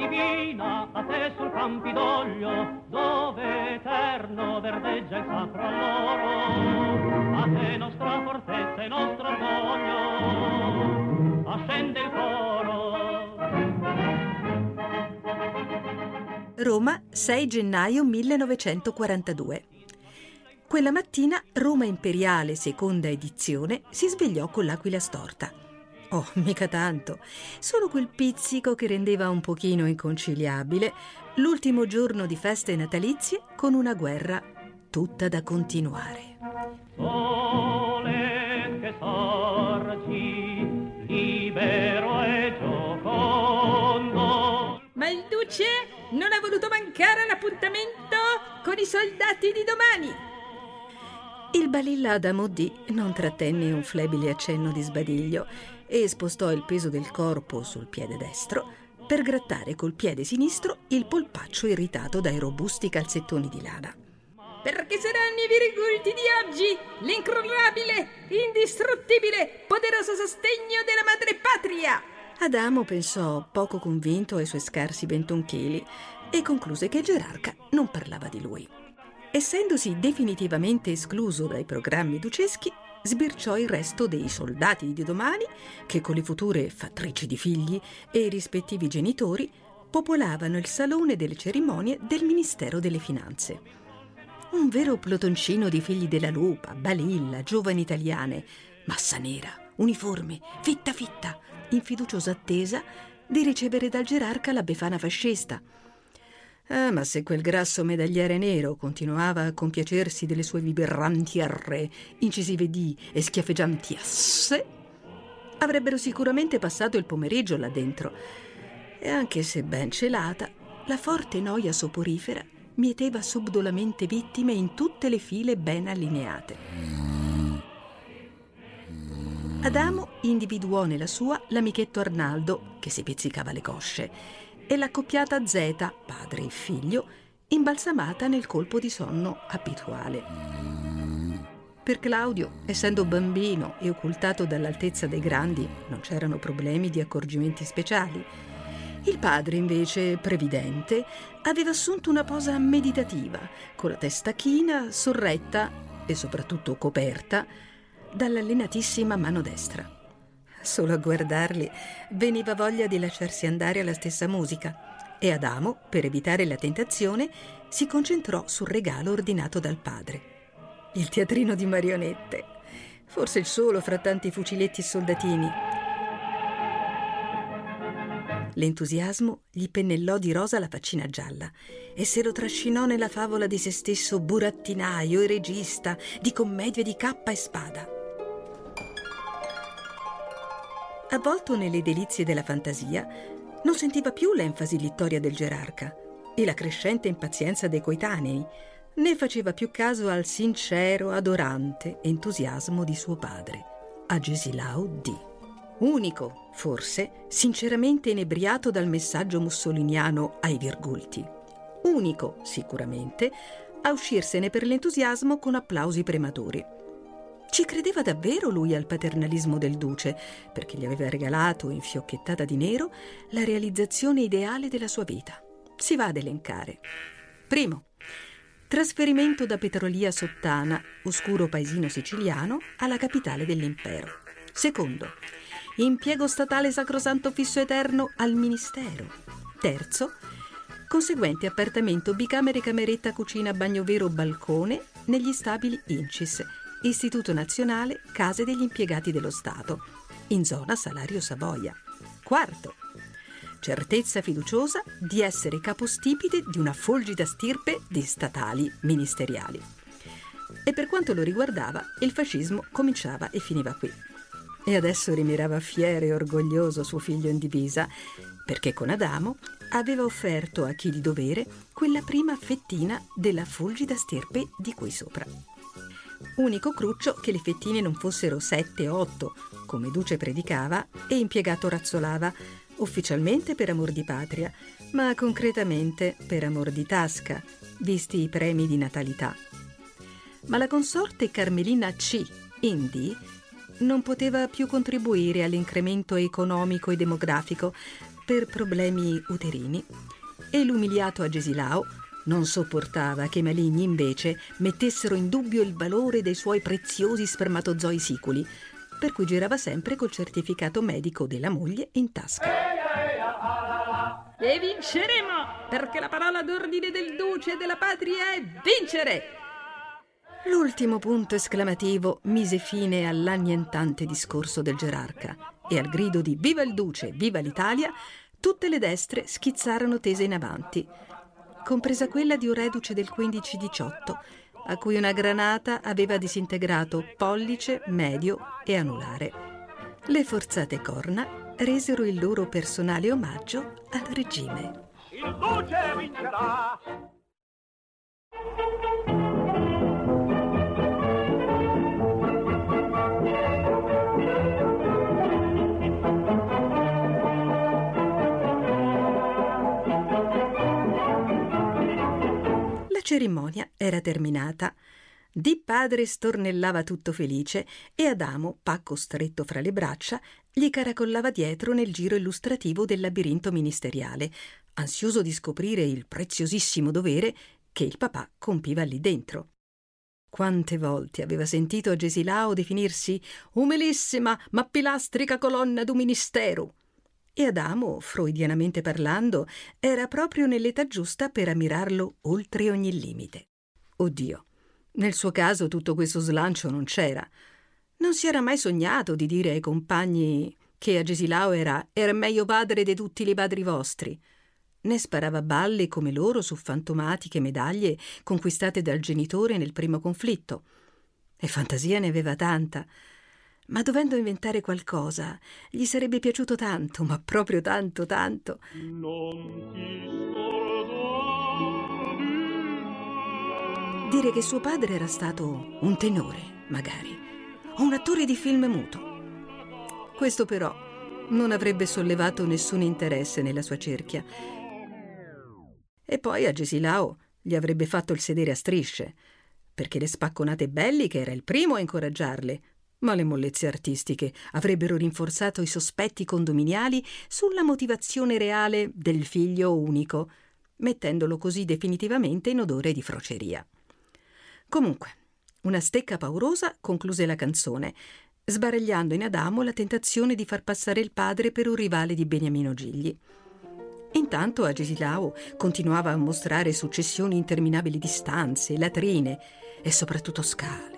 divina, a te sul Campidoglio, dove eterno verdeggia il sacro alloro. A te nostra fortezza e nostro orgoglio, ascende il coro. Roma, 6 gennaio 1942. Quella mattina Roma Imperiale, seconda edizione, si svegliò con l'aquila storta. Oh, mica tanto, solo quel pizzico che rendeva un pochino inconciliabile l'ultimo giorno di feste natalizie con una guerra tutta da continuare. Sole che sorgi, libero e giocondo. Ma il duce non ha voluto mancare all'appuntamento con i soldati di domani. Il balilla Adamo D non trattenne un flebile accenno di sbadiglio e spostò il peso del corpo sul piede destro per grattare col piede sinistro il polpaccio irritato dai robusti calzettoni di lana. Perché saranno i virgulti di oggi l'incrollabile, indistruttibile, poderoso sostegno della madre patria. Adamo pensò poco convinto ai suoi scarsi 21 chili e concluse che il gerarca non parlava di lui. Essendosi definitivamente escluso dai programmi duceschi, sbirciò il resto dei soldati di domani che, con le future fattrici di figli e i rispettivi genitori, popolavano il salone delle cerimonie del Ministero delle Finanze. Un vero plutoncino di figli della lupa, balilla, giovani italiane, massa nera, uniforme, fitta fitta, in fiduciosa attesa di ricevere dal gerarca la befana fascista. Ma se quel grasso medagliere nero continuava a compiacersi delle sue vibrante R, incisive D e schiaffeggianti S, avrebbero sicuramente passato il pomeriggio là dentro. E anche se ben celata, la forte noia soporifera mieteva subdolamente vittime in tutte le file ben allineate. Adamo individuò nella sua l'amichetto Arnaldo, che si pizzicava le cosce, e l'accoppiata Zeta, padre e figlio, imbalsamata nel colpo di sonno abituale. Per Claudio, essendo bambino e occultato dall'altezza dei grandi, non c'erano problemi di accorgimenti speciali. Il padre, invece, previdente, aveva assunto una posa meditativa, con la testa china, sorretta e soprattutto coperta dall'allenatissima mano destra. Solo a guardarli veniva voglia di lasciarsi andare alla stessa musica e Adamo, per evitare la tentazione, si concentrò sul regalo ordinato dal padre. Il teatrino di marionette, forse il solo fra tanti fuciletti e soldatini. L'entusiasmo gli pennellò di rosa la faccina gialla e se lo trascinò nella favola di se stesso burattinaio e regista di commedie di cappa e spada. Avvolto nelle delizie della fantasia, non sentiva più l'enfasi littoria del gerarca e la crescente impazienza dei coetanei, né faceva più caso al sincero, adorante entusiasmo di suo padre, Agesilao D. Unico, forse, sinceramente inebriato dal messaggio mussoliniano ai virgulti. Unico, sicuramente, a uscirsene per l'entusiasmo con applausi prematuri. Ci credeva davvero lui al paternalismo del duce, perché gli aveva regalato, infiocchettata di nero, la realizzazione ideale della sua vita. Si va ad elencare. Primo, trasferimento da Petrolia Sottana, oscuro paesino siciliano, alla capitale dell'impero. Secondo, impiego statale sacrosanto fisso eterno al ministero. Terzo, conseguente appartamento bicamere, cameretta, cucina, bagno vero, balcone negli stabili INCIS, Istituto Nazionale Case degli Impiegati dello Stato, in zona Salario Savoia. Quarto, certezza fiduciosa di essere capostipite di una fulgida stirpe di statali ministeriali. E per quanto lo riguardava, il fascismo cominciava e finiva qui. E adesso rimirava fiero e orgoglioso suo figlio in divisa, perché con Adamo aveva offerto a chi di dovere quella prima fettina della fulgida stirpe di qui sopra. Unico cruccio che le fettine non fossero 7 o 8, come Duce predicava e impiegato razzolava, ufficialmente per amor di patria, ma concretamente per amor di tasca, visti i premi di natalità. Ma la consorte Carmelina C. Indy non poteva più contribuire all'incremento economico e demografico per problemi uterini e l'umiliato Agesilao non sopportava che i maligni invece mettessero in dubbio il valore dei suoi preziosi spermatozoi siculi, per cui girava sempre col certificato medico della moglie in tasca. E vinceremo, perché la parola d'ordine del duce e della patria è vincere! L'ultimo punto esclamativo mise fine all'annientante discorso del gerarca e al grido di «Viva il duce, viva l'Italia!» tutte le destre schizzarono tese in avanti, compresa quella di un reduce del 15-18, a cui una granata aveva disintegrato pollice, medio e anulare. Le forzate corna resero il loro personale omaggio al regime. Il duce vincerà! La cerimonia era terminata. Di padre stornellava tutto felice e Adamo, pacco stretto fra le braccia, gli caracollava dietro nel giro illustrativo del labirinto ministeriale, ansioso di scoprire il preziosissimo dovere che il papà compiva lì dentro. Quante volte aveva sentito Agesilao definirsi umilissima ma pilastrica colonna d'un ministero, e Adamo, freudianamente parlando, era proprio nell'età giusta per ammirarlo oltre ogni limite. Oddio, nel suo caso tutto questo slancio non c'era. Non si era mai sognato di dire ai compagni che Agesilao era meglio padre di tutti i padri vostri. Ne sparava balle come loro su fantomatiche medaglie conquistate dal genitore nel primo conflitto. E fantasia ne aveva tanta. Ma dovendo inventare qualcosa, gli sarebbe piaciuto tanto, ma proprio tanto, tanto. Non ti Dire che suo padre era stato un tenore, magari, o un attore di film muto. Questo però non avrebbe sollevato nessun interesse nella sua cerchia. E poi Agesilao gli avrebbe fatto il sedere a strisce, perché le spacconate belliche era il primo a incoraggiarle, ma le mollezze artistiche avrebbero rinforzato i sospetti condominiali sulla motivazione reale del figlio unico, mettendolo così definitivamente in odore di froceria. Comunque, una stecca paurosa concluse la canzone, sbaragliando in Adamo la tentazione di far passare il padre per un rivale di Beniamino Gigli. Intanto Agesilao continuava a mostrare successioni interminabili di stanze, latrine e soprattutto scale.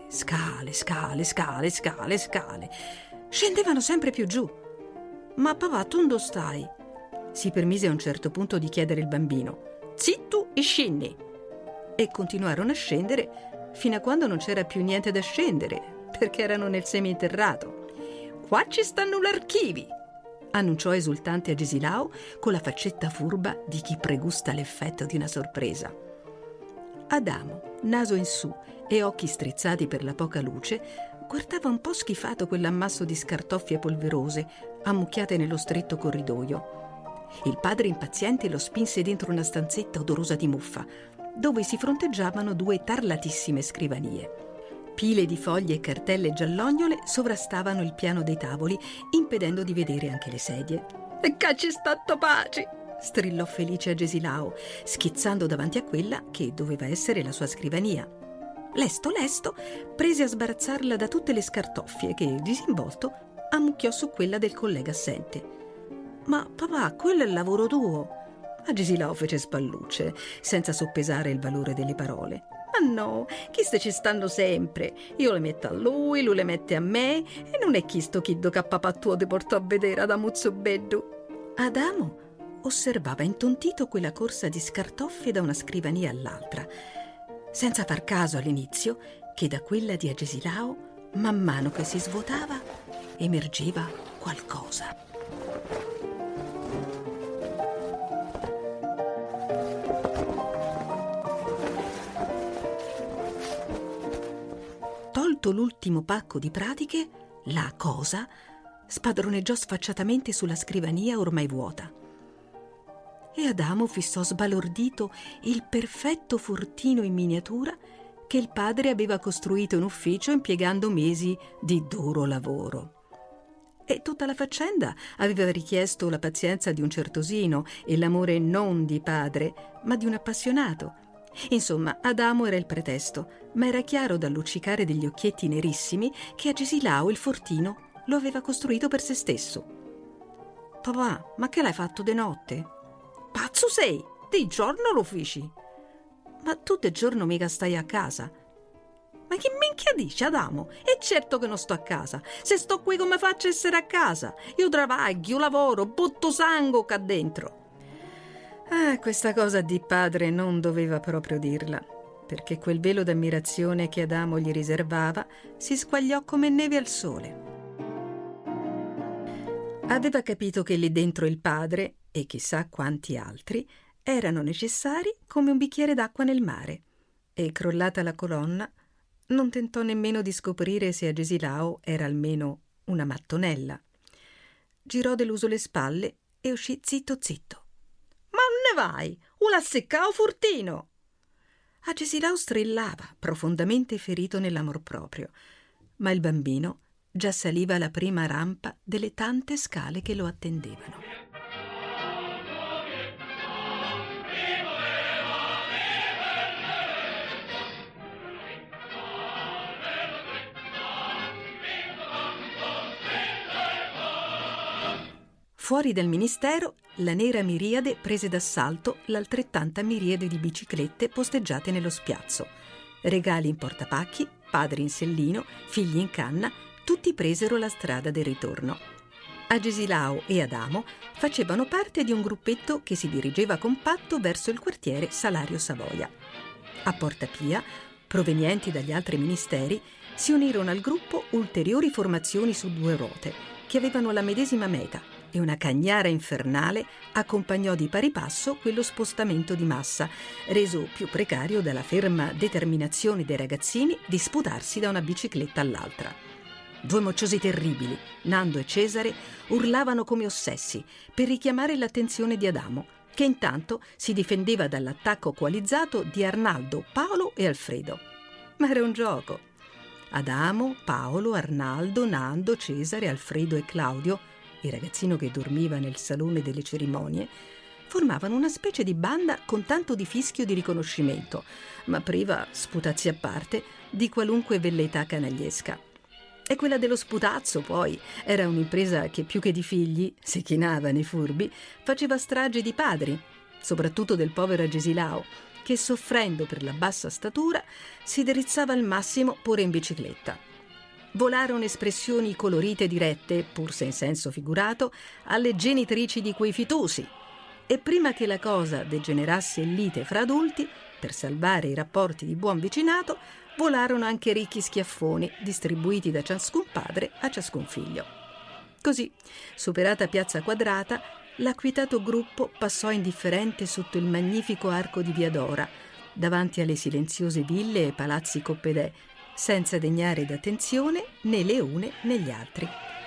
Scendevano sempre più giù. «Ma papà, tu dove stai?» si permise a un certo punto di chiedere il bambino. «Zitto e scendi!» E continuarono a scendere fino a quando non c'era più niente da scendere, perché erano nel seminterrato. «Qua ci stanno gli archivi!» annunciò esultante Agesilao con la faccetta furba di chi pregusta l'effetto di una sorpresa. Adamo, naso in su e occhi strizzati per la poca luce, guardava un po' schifato quell'ammasso di scartoffie polverose ammucchiate nello stretto corridoio. Il padre impaziente lo spinse dentro una stanzetta odorosa di muffa, dove si fronteggiavano due tarlatissime scrivanie. Pile di foglie e cartelle giallognole sovrastavano il piano dei tavoli, impedendo di vedere anche le sedie. «E che ci stato pace!» strillò felice Agesilao, schizzando davanti a quella che doveva essere la sua scrivania. Lesto, prese a sbarazzarla da tutte le scartoffie che, disinvolto, ammucchiò su quella del collega assente. «Ma papà, quello è il lavoro tuo!» Agesilao fece spallucce, senza soppesare il valore delle parole. «Ma no, chiste ci stanno sempre. Io le metto a lui le mette a me, e non è chisto chi do che papà tuo ti portò a vedere ad Amuzzo Beddu». Adamo osservava intontito quella corsa di scartoffie da una scrivania all'altra, senza far caso all'inizio che da quella di Agesilao, man mano che si svuotava, emergeva qualcosa. Tolto l'ultimo pacco di pratiche, la cosa spadroneggiò sfacciatamente sulla scrivania ormai vuota. E Adamo fissò sbalordito il perfetto fortino in miniatura che il padre aveva costruito in ufficio impiegando mesi di duro lavoro. E tutta la faccenda aveva richiesto la pazienza di un certosino e l'amore non di padre, ma di un appassionato. Insomma, Adamo era il pretesto, ma era chiaro dal luccicare degli occhietti nerissimi che a Gesilao il fortino lo aveva costruito per se stesso. «Papà, ma che l'hai fatto de notte?» «Pazzo sei! Di giorno lo feci!» «Ma tu de giorno mica stai a casa!» «Ma che minchia dici, Adamo? E certo che non sto a casa. Se sto qui come faccio a essere a casa? Io travaglio, lavoro, butto sangue qua dentro.» Questa cosa di padre non doveva proprio dirla, perché quel velo d'ammirazione che Adamo gli riservava si squagliò come neve al sole. Aveva capito che lì dentro il padre, e chissà quanti altri, erano necessari come un bicchiere d'acqua nel mare, e crollata la colonna non tentò nemmeno di scoprire se a Gesilao era almeno una mattonella. Girò deluso le spalle e uscì zitto zitto. «Ma ne vai? Una seccao furtino!» A Gesilao strillava, profondamente ferito nell'amor proprio, ma il bambino già saliva la prima rampa delle tante scale che lo attendevano. Fuori dal ministero, la nera miriade prese d'assalto l'altrettanta miriade di biciclette posteggiate nello spiazzo. Regali in portapacchi, padri in sellino, figli in canna, tutti presero la strada del ritorno. A Gesilao e Adamo facevano parte di un gruppetto che si dirigeva compatto verso il quartiere Salario Savoia. A Porta Pia, provenienti dagli altri ministeri, si unirono al gruppo ulteriori formazioni su 2 ruote, che avevano la medesima meta, e una cagnara infernale accompagnò di pari passo quello spostamento di massa, reso più precario dalla ferma determinazione dei ragazzini di sputarsi da una bicicletta all'altra. 2 mocciosi terribili, Nando e Cesare, urlavano come ossessi per richiamare l'attenzione di Adamo, che intanto si difendeva dall'attacco coalizzato di Arnaldo, Paolo e Alfredo. Ma era un gioco. Adamo, Paolo, Arnaldo, Nando, Cesare, Alfredo e Claudio, il ragazzino che dormiva nel salone delle cerimonie, formavano una specie di banda con tanto di fischio di riconoscimento, ma priva, sputazzi a parte, di qualunque velleità canagliesca. E quella dello sputazzo, poi, era un'impresa che più che di figli, se chinava nei furbi, faceva strage di padri, soprattutto del povero Gesilao, che soffrendo per la bassa statura si drizzava al massimo pure in bicicletta. Volarono espressioni colorite dirette, pur se in senso figurato, alle genitrici di quei fitosi. E prima che la cosa degenerasse in lite fra adulti, per salvare i rapporti di buon vicinato, volarono anche ricchi schiaffoni, distribuiti da ciascun padre a ciascun figlio. Così, superata Piazza Quadrata, l'acquietato gruppo passò indifferente sotto il magnifico arco di Via Dora, davanti alle silenziose ville e palazzi coppedè, senza degnare d'attenzione né le une né gli altri.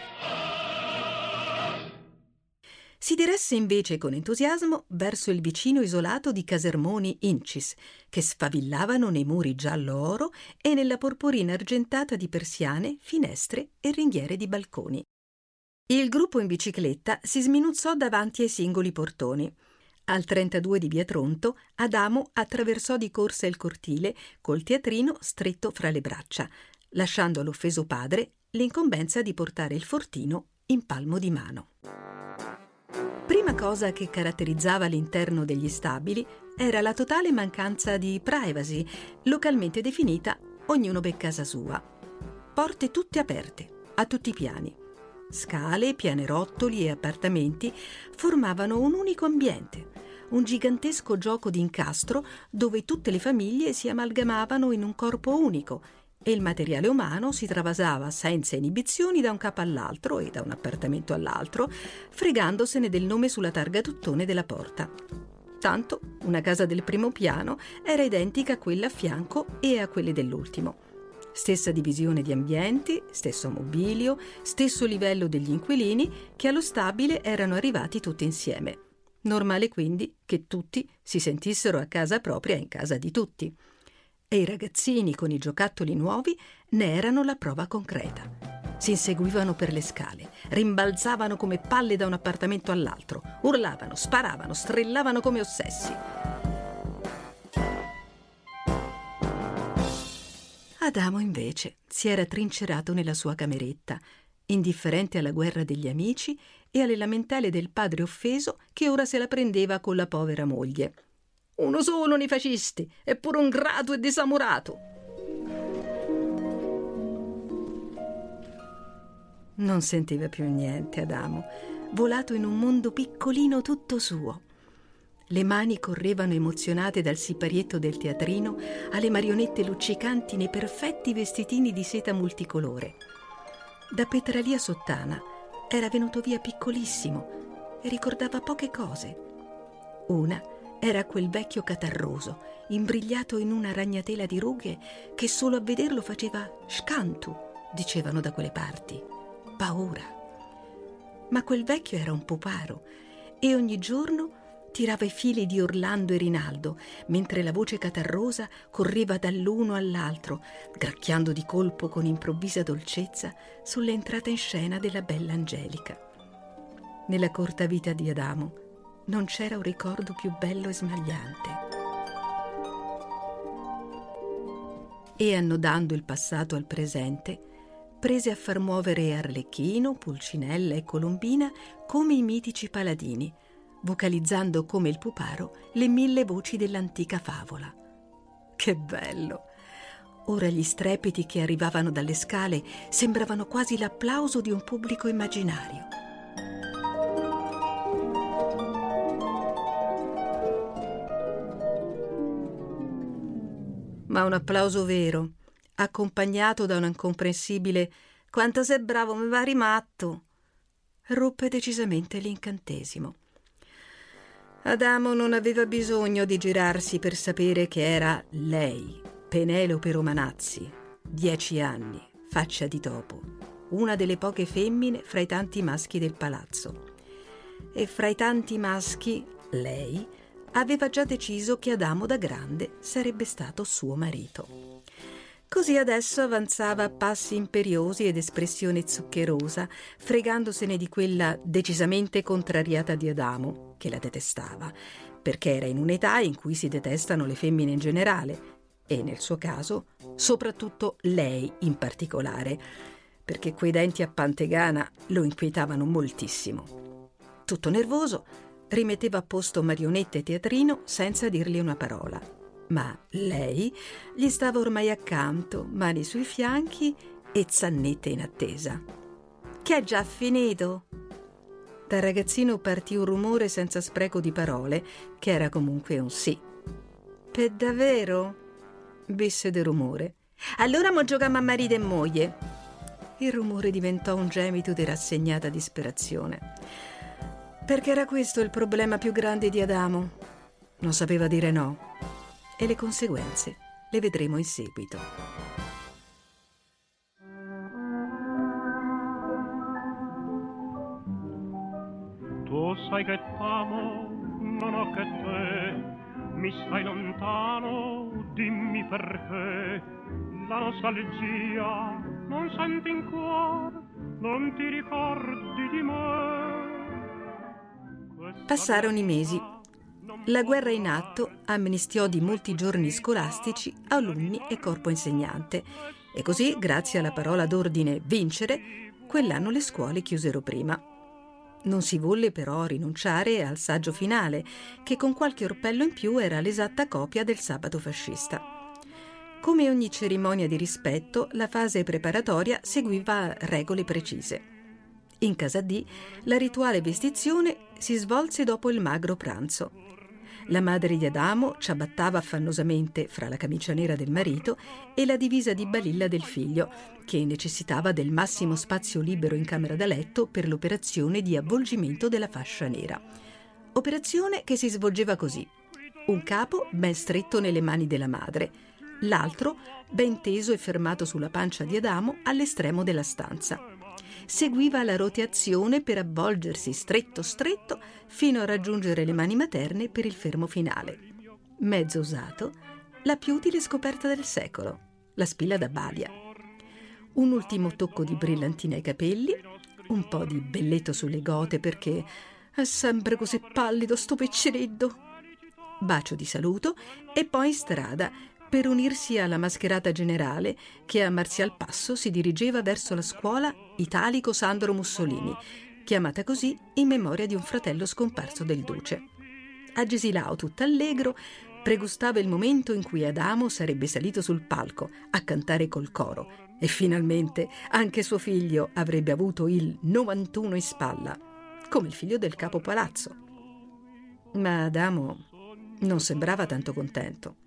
Si diresse invece con entusiasmo verso il vicino isolato di Casermoni Incis, che sfavillavano nei muri giallo-oro e nella porporina argentata di persiane, finestre e ringhiere di balconi. Il gruppo in bicicletta si sminuzzò davanti ai singoli portoni. Al 32 di Via Tronto, Adamo attraversò di corsa il cortile col teatrino stretto fra le braccia, lasciando all'offeso padre l'incombenza di portare il fortino in palmo di mano. Prima cosa che caratterizzava l'interno degli stabili era la totale mancanza di privacy, localmente definita ognuno per casa sua. Porte tutte aperte, a tutti i piani. Scale, pianerottoli e appartamenti formavano un unico ambiente, un gigantesco gioco di incastro dove tutte le famiglie si amalgamavano in un corpo unico e il materiale umano si travasava senza inibizioni da un capo all'altro e da un appartamento all'altro, fregandosene del nome sulla targa d'ottone della porta. Tanto una casa del primo piano era identica a quella a fianco e a quelle dell'ultimo. Stessa divisione di ambienti, stesso mobilio, stesso livello degli inquilini che allo stabile erano arrivati tutti insieme. Normale quindi che tutti si sentissero a casa propria in casa di tutti. E i ragazzini con i giocattoli nuovi ne erano la prova concreta. Si inseguivano per le scale, rimbalzavano come palle da un appartamento all'altro, urlavano, sparavano, strillavano come ossessi. Adamo invece si era trincerato nella sua cameretta, indifferente alla guerra degli amici e alle lamentele del padre offeso che ora se la prendeva con la povera moglie. Uno solo nei fascisti, eppure un grado e disamurato. Non sentiva più niente Adamo, volato in un mondo piccolino tutto suo. Le mani correvano emozionate dal siparietto del teatrino alle marionette luccicanti nei perfetti vestitini di seta multicolore. Da Petralia Sottana era venuto via piccolissimo e ricordava poche cose. Una era quel vecchio catarroso, imbrigliato in una ragnatela di rughe che solo a vederlo faceva scantu, dicevano da quelle parti, paura. Ma quel vecchio era un puparo e ogni giorno tirava i fili di Orlando e Rinaldo, mentre la voce catarrosa correva dall'uno all'altro, gracchiando di colpo con improvvisa dolcezza sull'entrata in scena della bella Angelica. Nella corta vita di Adamo non c'era un ricordo più bello e smagliante. E annodando il passato al presente, prese a far muovere Arlecchino, Pulcinella e Colombina come i mitici paladini, vocalizzando come il puparo le 1000 voci dell'antica favola. Che bello! Ora gli strepiti che arrivavano dalle scale sembravano quasi l'applauso di un pubblico immaginario. Ma un applauso vero, accompagnato da un incomprensibile «Quanto sei bravo, mi pari matto!» ruppe decisamente l'incantesimo. Adamo non aveva bisogno di girarsi per sapere che era lei, Penelope Romanazzi, 10 anni, faccia di topo, una delle poche femmine fra i tanti maschi del palazzo. E fra i tanti maschi, lei aveva già deciso che Adamo da grande sarebbe stato suo marito. Così adesso avanzava a passi imperiosi ed espressione zuccherosa, fregandosene di quella decisamente contrariata di Adamo, che la detestava, perché era in un'età in cui si detestano le femmine in generale, e nel suo caso soprattutto lei in particolare, perché quei denti a pantegana lo inquietavano moltissimo. Tutto nervoso, rimetteva a posto marionette e teatrino senza dirgli una parola. Ma lei gli stava ormai accanto, mani sui fianchi e zannette in attesa. «Che è già finito?» Dal ragazzino partì un rumore senza spreco di parole, che era comunque un sì. «Per davvero?» visse del rumore. «Allora mo giochiamo a marito e moglie!» Il rumore diventò un gemito di rassegnata disperazione. Perché era questo il problema più grande di Adamo. Non sapeva dire no. E le conseguenze le vedremo in seguito. Tu sai che t'amo, non ho che te, mi stai lontano, dimmi perché. La nostalgia non senti in cuore, non ti ricordi di me. Passarono i mesi. La guerra in atto amnistiò di molti giorni scolastici alunni e corpo insegnante e così, grazie alla parola d'ordine vincere, quell'anno le scuole chiusero prima. Non si volle però rinunciare al saggio finale, che con qualche orpello in più era l'esatta copia del sabato fascista. Come ogni cerimonia di rispetto, la fase preparatoria seguiva regole precise. In casa D, la rituale vestizione si svolse dopo il magro pranzo. La madre di Adamo ciabattava affannosamente fra la camicia nera del marito e la divisa di balilla del figlio, che necessitava del massimo spazio libero in camera da letto per l'operazione di avvolgimento della fascia nera. Operazione che si svolgeva così: un capo ben stretto nelle mani della madre, l'altro ben teso e fermato sulla pancia di Adamo all'estremo della stanza. Seguiva la roteazione per avvolgersi stretto stretto fino a raggiungere le mani materne per il fermo finale. Mezzo usato, la più utile scoperta del secolo, la spilla da balia. un ultimo tocco di brillantina ai capelli, un po' di belletto sulle gote perché è sempre così pallido sto peccereddo. Bacio di saluto e poi in strada per unirsi alla mascherata generale che a marzial passo si dirigeva verso la scuola Italico Sandro Mussolini, chiamata così in memoria di un fratello scomparso del duce. A Gesilao, tutto allegro, pregustava il momento in cui Adamo sarebbe salito sul palco a cantare col coro e finalmente anche suo figlio avrebbe avuto il 91 in spalla, come il figlio del capo palazzo. Ma Adamo non sembrava tanto contento.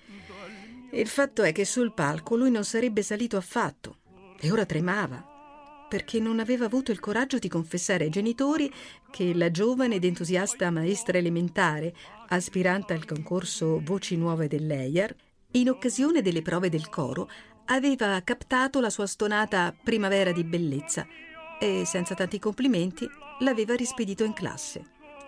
Il fatto è che sul palco lui non sarebbe salito affatto e ora tremava perché non aveva avuto il coraggio di confessare ai genitori che la giovane ed entusiasta maestra elementare, aspirante al concorso Voci Nuove dell'EIAR, in occasione delle prove del coro, aveva captato la sua stonata primavera di bellezza e, senza tanti complimenti, l'aveva rispedito in classe.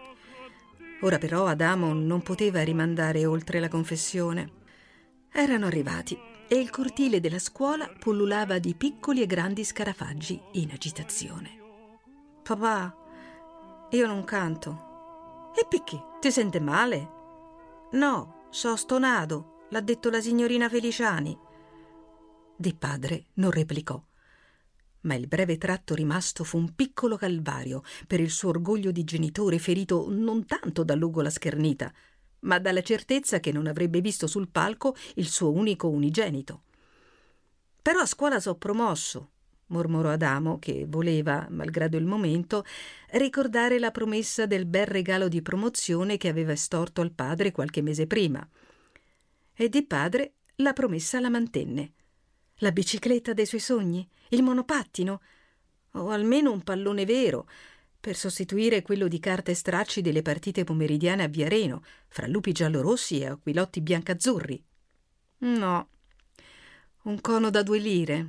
Ora però Adamo non poteva rimandare oltre la confessione. Erano arrivati e il cortile della scuola pullulava di piccoli e grandi scarafaggi in agitazione. «Papà, io non canto». «E perché? Ti sente male?» «No, so stonato, l'ha detto la signorina Feliciani». Di padre non replicò, ma il breve tratto rimasto fu un piccolo calvario per il suo orgoglio di genitore ferito non tanto dall'ugola schernita, ma dalla certezza che non avrebbe visto sul palco il suo unico unigenito. «Però a scuola so promosso», mormorò Adamo, che voleva, malgrado il momento, ricordare la promessa del bel regalo di promozione che aveva estorto al padre qualche mese prima. E di padre la promessa la mantenne. La bicicletta dei suoi sogni? Il monopattino? O almeno un pallone vero, per sostituire quello di carta e stracci delle partite pomeridiane a Viareno, fra lupi giallorossi e aquilotti biancazzurri. No, un cono da 2 lire.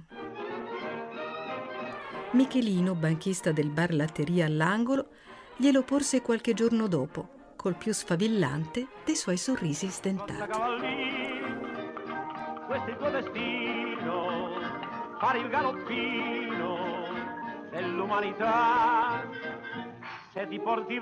Michelino, banchista del bar Latteria all'angolo, glielo porse qualche giorno dopo, col più sfavillante dei suoi sorrisi stentati. Questo è il tuo destino, fare il galoppino dell'umanità. Se ti porti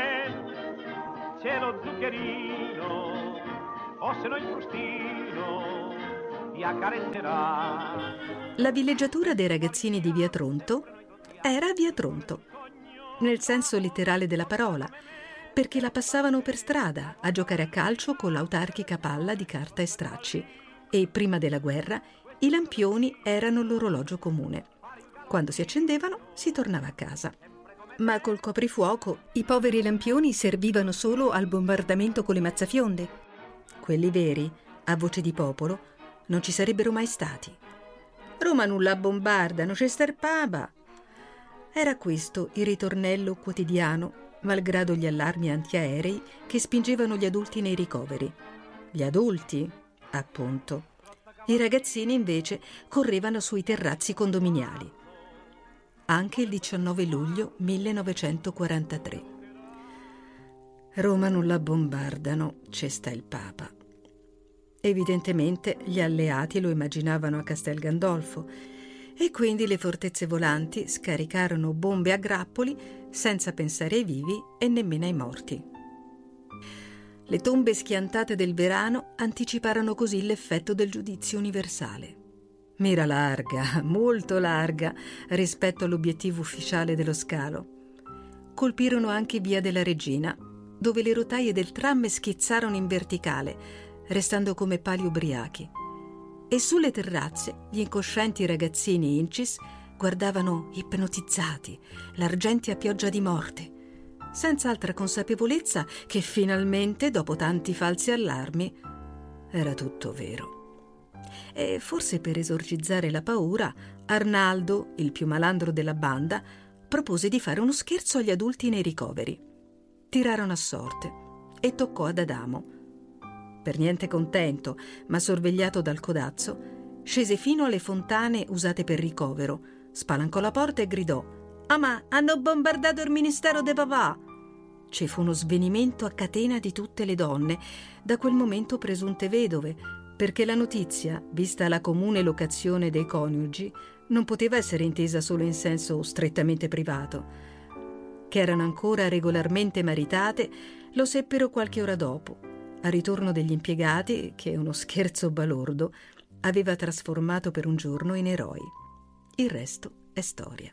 bene, c'è lo zuccherino, o se no il frustino ti accarezzerà. La villeggiatura dei ragazzini di Via Tronto era Via Tronto, nel senso letterale della parola, perché la passavano per strada a giocare a calcio con l'autarchica palla di carta e stracci, e prima della guerra i lampioni erano l'orologio comune. Quando si accendevano si tornava a casa. Ma col coprifuoco i poveri lampioni servivano solo al bombardamento con le mazzafionde. Quelli veri, a voce di popolo, non ci sarebbero mai stati. «Roma non la bombardano, c'è sta il Papa!» Era questo il ritornello quotidiano, malgrado gli allarmi antiaerei che spingevano gli adulti nei ricoveri. Gli adulti, appunto. I ragazzini, invece, correvano sui terrazzi condominiali. Anche il 19 luglio 1943. «Roma non la bombardano, c'è sta il Papa». Evidentemente gli alleati lo immaginavano a Castel Gandolfo e quindi le fortezze volanti scaricarono bombe a grappoli senza pensare ai vivi e nemmeno ai morti. Le tombe schiantate del Verano anticiparono così l'effetto del giudizio universale. Mira larga, molto larga, rispetto all'obiettivo ufficiale dello scalo. Colpirono anche Via della Regina, dove le rotaie del tram schizzarono in verticale, restando come pali ubriachi. E sulle terrazze gli incoscienti ragazzini incis guardavano ipnotizzati l'argentea pioggia di morte, senza altra consapevolezza che finalmente, dopo tanti falsi allarmi, era tutto vero. E forse per esorcizzare la paura, Arnaldo, il più malandro della banda, propose di fare uno scherzo agli adulti nei ricoveri. Tirarono a sorte e toccò ad Adamo. Per niente contento, ma sorvegliato dal codazzo, scese fino alle fontane usate per ricovero, spalancò la porta e gridò: «Ah, ma hanno bombardato il ministero de papà!» Ci fu uno svenimento a catena di tutte le donne, da quel momento presunte vedove, perché la notizia, vista la comune locazione dei coniugi, non poteva essere intesa solo in senso strettamente privato. Che erano ancora regolarmente maritate lo seppero qualche ora dopo, al ritorno degli impiegati che uno scherzo balordo aveva trasformato per un giorno in eroi. Il resto è storia.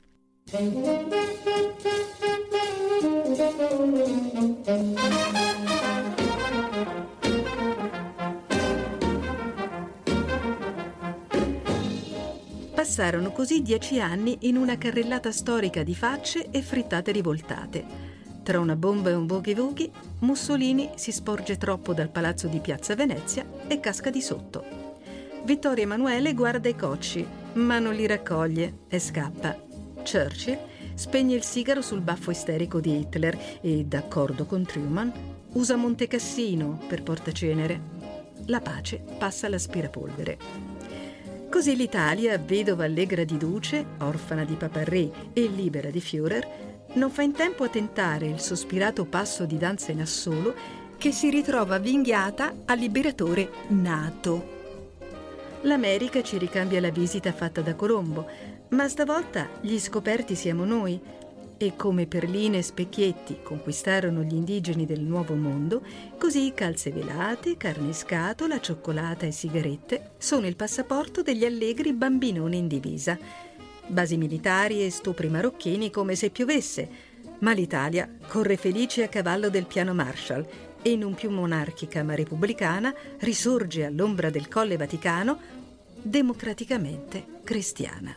Passarono così 10 anni in una carrellata storica di facce e frittate rivoltate. Tra una bomba e un boogie-woogie, Mussolini si sporge troppo dal palazzo di Piazza Venezia e casca di sotto. Vittorio Emanuele guarda i cocci, ma non li raccoglie e scappa. Churchill spegne il sigaro sul baffo isterico di Hitler e, d'accordo con Truman, usa Monte Cassino per portacenere. La pace passa all'aspirapolvere. Così l'Italia, vedova allegra di Duce, orfana di Papa Re e libera di Führer, non fa in tempo a tentare il sospirato passo di danza in assolo che si ritrova avvinghiata al liberatore NATO. L'America ci ricambia la visita fatta da Colombo, ma stavolta gli scoperti siamo noi. E come perline e specchietti conquistarono gli indigeni del Nuovo Mondo, così calze velate, carne in scatola, cioccolata e sigarette sono il passaporto degli allegri bambinoni in divisa. Basi militari e stupri marocchini come se piovesse, ma l'Italia corre felice a cavallo del piano Marshall e non più monarchica ma repubblicana risorge all'ombra del Colle Vaticano, democraticamente cristiana.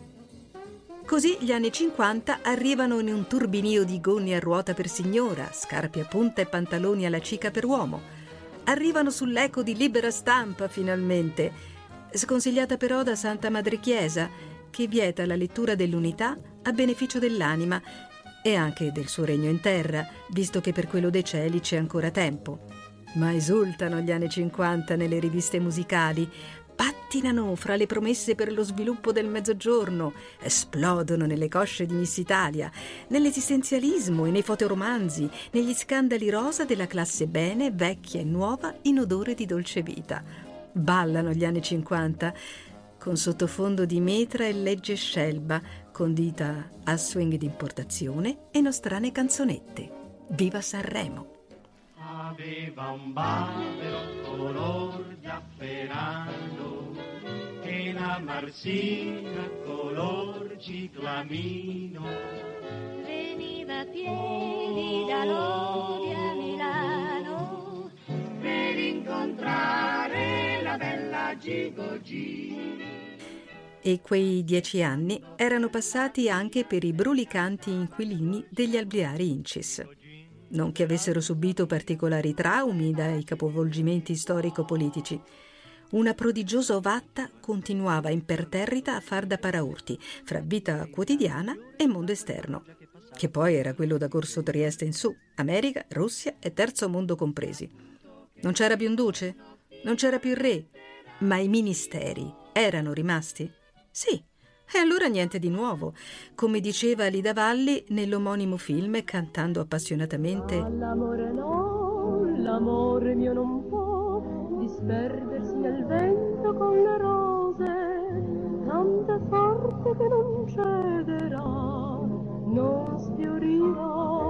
Così gli anni 50 arrivano in un turbinio di gonni a ruota per signora, scarpe a punta e pantaloni alla cica per uomo. Arrivano sull'eco di Libera Stampa, finalmente, sconsigliata però da Santa Madre Chiesa, che vieta la lettura dell'Unità a beneficio dell'anima e anche del suo regno in terra, visto che per quello dei cieli c'è ancora tempo. Ma esultano gli anni 50 nelle riviste musicali, pattinano fra le promesse per lo sviluppo del Mezzogiorno, esplodono nelle cosce di Miss Italia, nell'esistenzialismo e nei fotoromanzi, negli scandali rosa della classe bene, vecchia e nuova in odore di dolce vita. Ballano gli anni 50 con sottofondo di metra e legge scelba, condita a swing d'importazione e nostrane canzonette. Viva Sanremo! Aveva un barbero color zafferano e una marsina color ciclamino. Veniva a piedi da Lodi a Milano Per incontrare la bella Gigo-Gi. E quei 10 anni erano passati anche per i brulicanti inquilini degli alveari Incis. Non che avessero subito particolari traumi dai capovolgimenti storico-politici. Una prodigiosa ovatta continuava imperterrita a far da paraurti fra vita quotidiana e mondo esterno, che poi era quello da Corso Trieste in su, America, Russia e Terzo Mondo compresi. Non c'era più un duce, non c'era più il re, ma i ministeri erano rimasti? Sì. E allora niente di nuovo, come diceva Lida Valli nell'omonimo film cantando appassionatamente: l'amore no, l'amore mio non può disperdersi nel vento con le rose, tanto è forte che non cederà, non sfiorirà.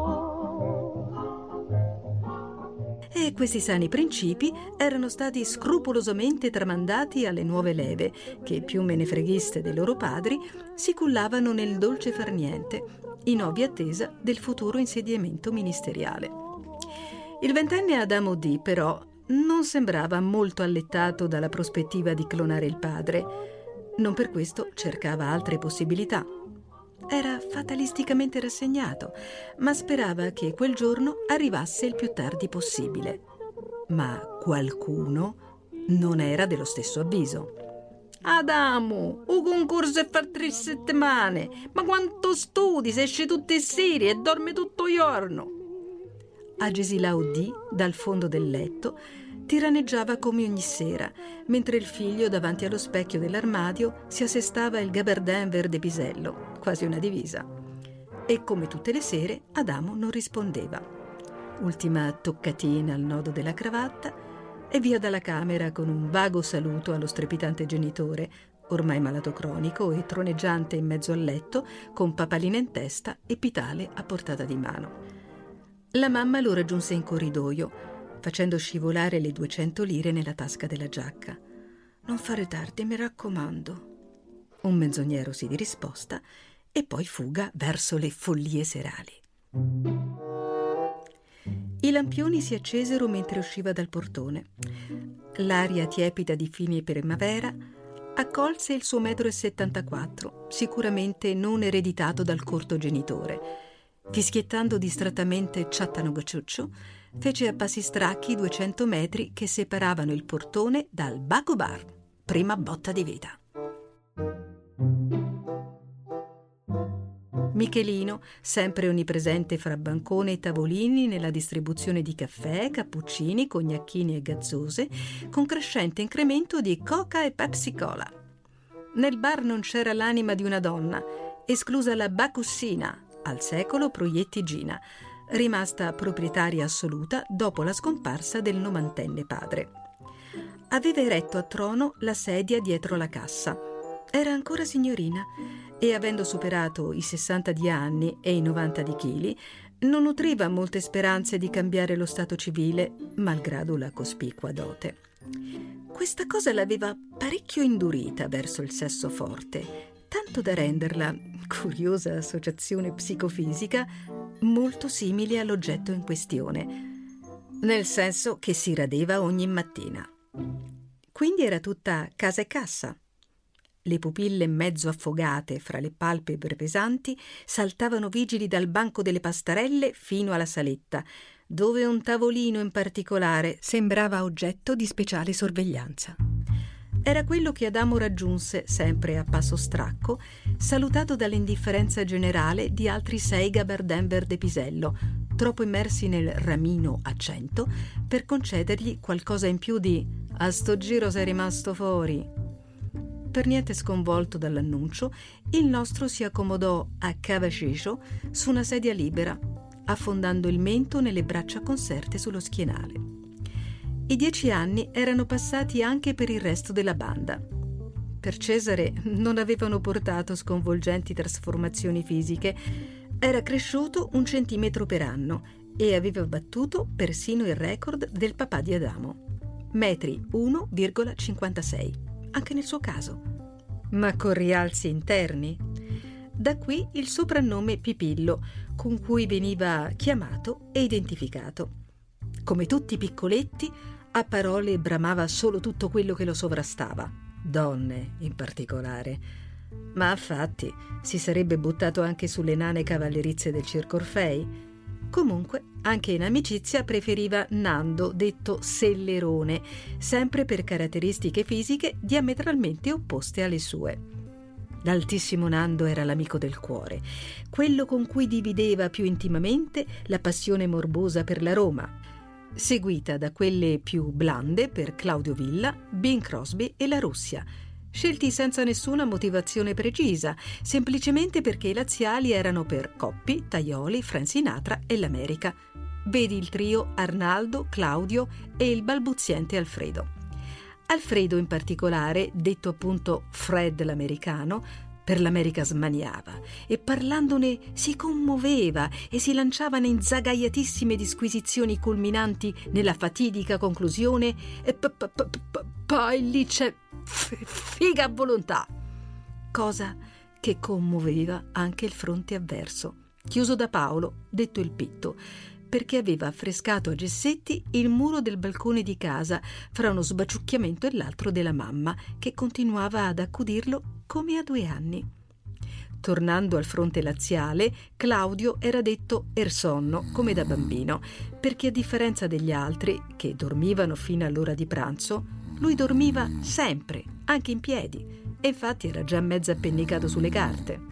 E questi sani principi erano stati scrupolosamente tramandati alle nuove leve, che più menefreghiste dei loro padri si cullavano nel dolce far niente, in ovvia attesa del futuro insediamento ministeriale. Il ventenne Adamo D, però, non sembrava molto allettato dalla prospettiva di clonare il padre. Non per questo cercava altre possibilità. Era fatalisticamente rassegnato, ma sperava che quel giorno arrivasse il più tardi possibile. Ma qualcuno non era dello stesso avviso. Adamo, un concorso è far 3 settimane, ma quanto studi, se esce tutte le sere e dorme tutto il giorno? Agesilau D, dal fondo del letto, tiraneggiava come ogni sera, mentre il figlio davanti allo specchio dell'armadio si assestava il gabardin verde pisello, quasi una divisa. E come tutte le sere Adamo non rispondeva. Ultima toccatina al nodo della cravatta e via dalla camera con un vago saluto allo strepitante genitore, ormai malato cronico e troneggiante in mezzo al letto, con papalina in testa e pitale a portata di mano. La mamma lo raggiunse in corridoio, facendo scivolare le 200 lire nella tasca della giacca. «Non fare tardi, mi raccomando». Un menzognero sì di risposta e poi fuga verso le follie serali. I lampioni si accesero mentre usciva dal portone. L'aria tiepida di fine primavera accolse il suo 1,74 m, sicuramente non ereditato dal corto genitore. Fischiettando distrattamente Chattanooga Ciuccio, fece a passi stracchi 200 metri che separavano il portone dal Baco Bar, prima botta di vita. Michelino, sempre onnipresente fra bancone e tavolini nella distribuzione di caffè, cappuccini, cognacchini e gazzose, con crescente incremento di Coca e Pepsi Cola. Nel bar non c'era l'anima di una donna, esclusa la Bacussina, al secolo Proietti Gina, rimasta proprietaria assoluta dopo la scomparsa del 90enne padre. Aveva eretto a trono la sedia dietro la cassa. Era ancora signorina e, avendo superato i 60 di anni e i 90 di chili, non nutriva molte speranze di cambiare lo stato civile, malgrado la cospicua dote. Questa cosa l'aveva parecchio indurita verso il sesso forte, tanto da renderla, curiosa associazione psicofisica, molto simile all'oggetto in questione, nel senso che si radeva ogni mattina. Quindi era tutta casa e cassa. Le pupille mezzo affogate fra le palpebre pesanti saltavano vigili dal banco delle pastarelle fino alla saletta, dove un tavolino in particolare sembrava oggetto di speciale sorveglianza. Era quello che Adamo raggiunse, sempre a passo stracco, salutato dall'indifferenza generale di altri 6 Gaberdenver de Pisello, troppo immersi nel ramino a 100 per concedergli qualcosa in più di «a sto giro sei rimasto fuori». Per niente sconvolto dall'annuncio, il nostro si accomodò a cavascecio su una sedia libera, affondando il mento nelle braccia conserte sullo schienale. I 10 anni erano passati anche per il resto della banda. Per Cesare non avevano portato sconvolgenti trasformazioni fisiche. Era cresciuto 1 centimetro per anno e aveva battuto persino il record del papà di Adamo. Metri 1,56. Anche nel suo caso, ma con rialzi interni. Da qui il soprannome Pipillo, con cui veniva chiamato e identificato. Come tutti i piccoletti, a parole bramava solo tutto quello che lo sovrastava, donne in particolare. Ma a fatti si sarebbe buttato anche sulle nane cavallerizie del Circo Orfei. Comunque, anche in amicizia preferiva Nando, detto Sellerone, sempre per caratteristiche fisiche diametralmente opposte alle sue. L'altissimo Nando era l'amico del cuore, quello con cui divideva più intimamente la passione morbosa per la Roma, seguita da quelle più blande per Claudio Villa, Bing Crosby e la Russia, scelti senza nessuna motivazione precisa, semplicemente perché i laziali erano per Coppi, Tajoli, Frank Sinatra e l'America. Vedi il trio Arnaldo, Claudio e il balbuziente Alfredo. Alfredo in particolare, detto appunto Fred l'americano, per l'America smaniava e parlandone si commoveva e si lanciava in zagaiatissime disquisizioni culminanti nella fatidica conclusione e poi lì c'è figa a volontà, cosa che commuoveva anche il fronte avverso, chiuso da Paolo, detto il Pitto, perché aveva affrescato a gessetti il muro del balcone di casa fra uno sbaciucchiamento e l'altro della mamma, che continuava ad accudirlo come a 2 anni. Tornando al fronte laziale, Claudio era detto ersonno come da bambino, perché a differenza degli altri, che dormivano fino all'ora di pranzo, lui dormiva sempre, anche in piedi, e infatti era già mezzo appennicato sulle carte.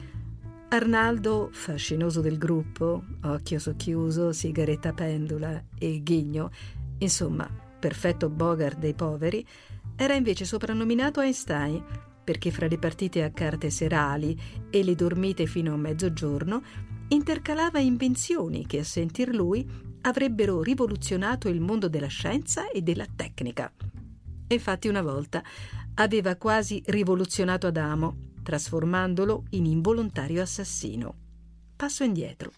Arnaldo, fascinoso del gruppo, occhio socchiuso, sigaretta pendula e ghigno, insomma, perfetto Bogart dei poveri, era invece soprannominato Einstein, perché fra le partite a carte serali e le dormite fino a mezzogiorno intercalava invenzioni che, a sentir lui, avrebbero rivoluzionato il mondo della scienza e della tecnica. E infatti una volta, aveva quasi rivoluzionato Adamo, trasformandolo in involontario assassino. Passo indietro.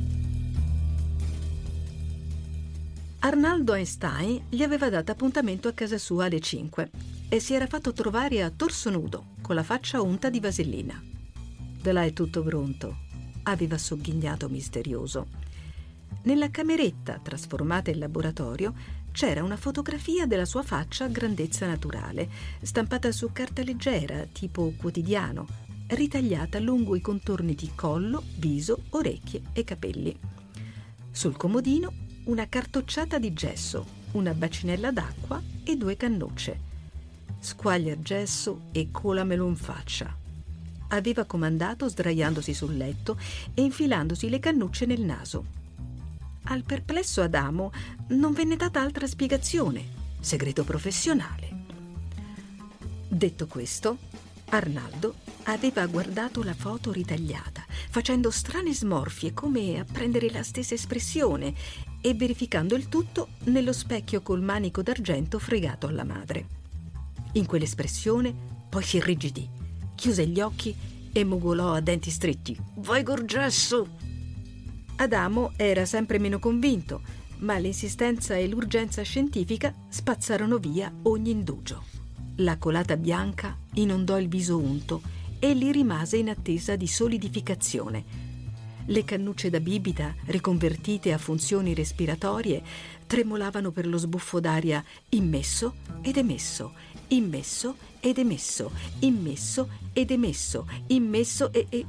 Arnaldo Einstein gli aveva dato appuntamento a casa sua alle 5 e si era fatto trovare a torso nudo, con la faccia unta di vasellina. «De là è tutto pronto», aveva sogghignato misterioso. Nella cameretta, trasformata in laboratorio, c'era una fotografia della sua faccia a grandezza naturale, stampata su carta leggera, tipo quotidiano, ritagliata lungo i contorni di collo, viso, orecchie e capelli. Sul comodino una cartocciata di gesso, una bacinella d'acqua e 2 cannucce. «Squaglia il gesso e colamelo in faccia», aveva comandato sdraiandosi sul letto e infilandosi le cannucce nel naso. Al perplesso Adamo non venne data altra spiegazione. Segreto professionale. Detto questo, Arnaldo aveva guardato la foto ritagliata, facendo strane smorfie come a prendere la stessa espressione e verificando il tutto nello specchio col manico d'argento fregato alla madre. In quell'espressione poi si irrigidì, chiuse gli occhi e mugolò a denti stretti: «Vai col gesso!» Adamo era sempre meno convinto, ma l'insistenza e l'urgenza scientifica spazzarono via ogni indugio. La colata bianca inondò il viso unto e lì rimase in attesa di solidificazione. Le cannucce da bibita, riconvertite a funzioni respiratorie, tremolavano per lo sbuffo d'aria immesso ed emesso, immesso ed emesso, immesso ed emesso, immesso e...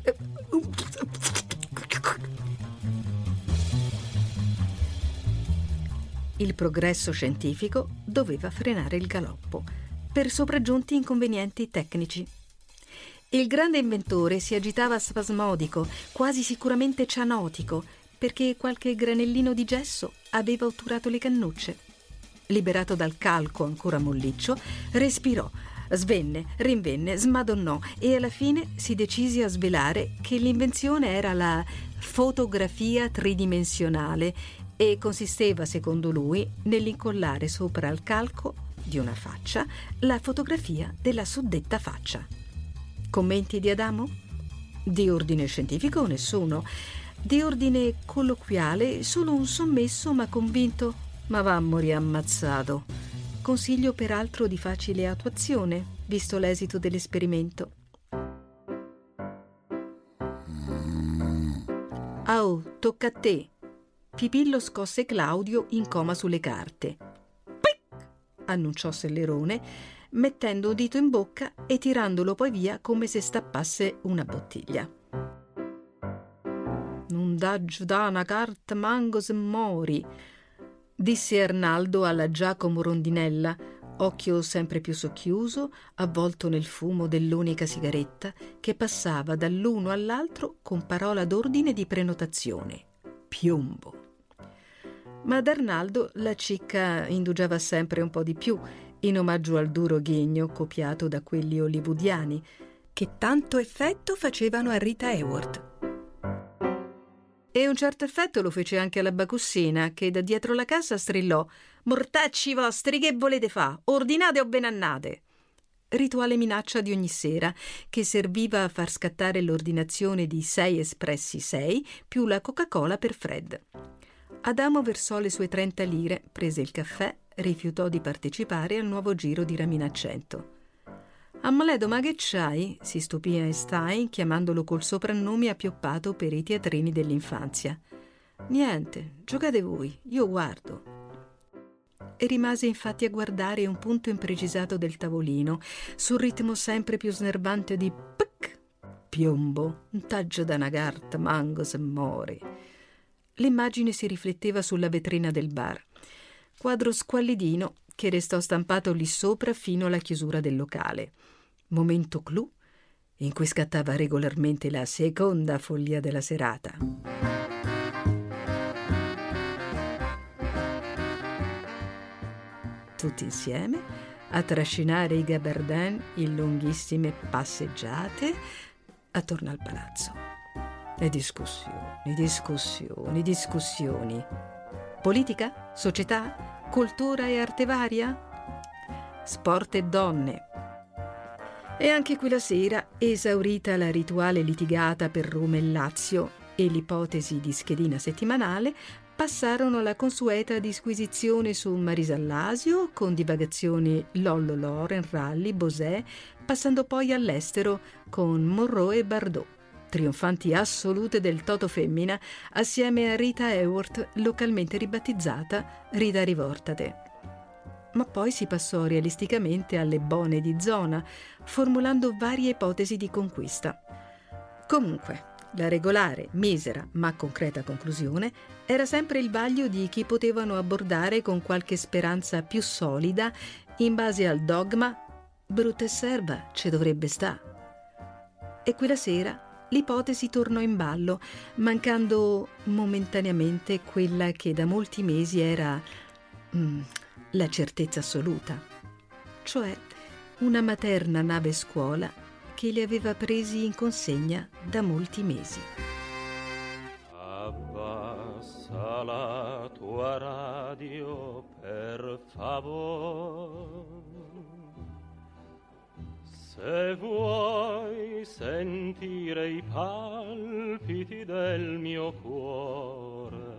Il progresso scientifico doveva frenare il galoppo per sopraggiunti inconvenienti tecnici. Il grande inventore si agitava spasmodico, quasi sicuramente cianotico, perché qualche granellino di gesso aveva otturato le cannucce. Liberato dal calco ancora molliccio, respirò, svenne, rinvenne, smadonnò e alla fine si decise a svelare che l'invenzione era la fotografia tridimensionale e consisteva, secondo lui, nell'incollare sopra al calco di una faccia la fotografia della suddetta faccia. Commenti di Adamo? Di ordine scientifico nessuno. Di ordine colloquiale solo un sommesso ma convinto: «Ma va a morire ammazzato». Consiglio peraltro di facile attuazione, visto l'esito dell'esperimento. «Oh, tocca a te». Pipillo scosse Claudio in coma sulle carte. «Pic!» annunciò Sellerone, mettendo un dito in bocca e tirandolo poi via come se stappasse una bottiglia. «Non dà giù da una carta manco se mori», disse Arnaldo alla Giacomo Rondinella, occhio sempre più socchiuso, avvolto nel fumo dell'unica sigaretta che passava dall'uno all'altro con parola d'ordine di prenotazione: piombo. Ma ad Arnaldo la cicca indugiava sempre un po' di più, in omaggio al duro ghigno copiato da quelli hollywoodiani, che tanto effetto facevano a Rita Hayworth. E un certo effetto lo fece anche alla Bacussina, che da dietro la cassa strillò: «Mortacci vostri, che volete fa? Ordinate o benannate!» Rituale minaccia di ogni sera, che serviva a far scattare l'ordinazione di 6 espressi 6 più la Coca-Cola per Fred. Adamo versò le sue 30 lire, prese il caffè, rifiutò di partecipare al nuovo giro di Raminaccento. «Ammaledo, ma che c'hai?» si stupì Einstein, chiamandolo col soprannome appioppato per i teatrini dell'infanzia. «Niente, giocate voi, io guardo». E rimase infatti a guardare un punto imprecisato del tavolino, sul ritmo sempre più snervante di «pic!» «Piombo, un taggio da una carta, manco se mori». L'immagine si rifletteva sulla vetrina del bar. Quadro squallidino che restò stampato lì sopra fino alla chiusura del locale. Momento clou in cui scattava regolarmente la seconda follia della serata. Tutti insieme a trascinare i gabardin in lunghissime passeggiate attorno al palazzo. E discussioni. Politica? Società? Cultura e arte varia? Sport e donne, E anche quella sera, esaurita la rituale litigata per Roma e Lazio e l'ipotesi di schedina settimanale, passarono alla consueta disquisizione su Marisallasio, con divagazioni Lollo Loren, Ralli, Bosè, passando poi all'estero con Monroe e Bardot, trionfanti assolute del toto femmina, assieme a Rita Hayworth, localmente ribattezzata Rita Rivortate. Ma poi si passò realisticamente alle bonne di zona, formulando varie ipotesi di conquista. Comunque, la regolare, misera ma concreta conclusione era sempre il vaglio di chi potevano abbordare con qualche speranza più solida in base al dogma «brutta e serva ci dovrebbe sta». E quella sera l'ipotesi tornò in ballo, mancando momentaneamente quella che da molti mesi era la certezza assoluta, cioè una materna nave scuola che li aveva presi in consegna da molti mesi. Abbassa la tua radio, per favore, se vuoi sentire i palpiti del mio cuore.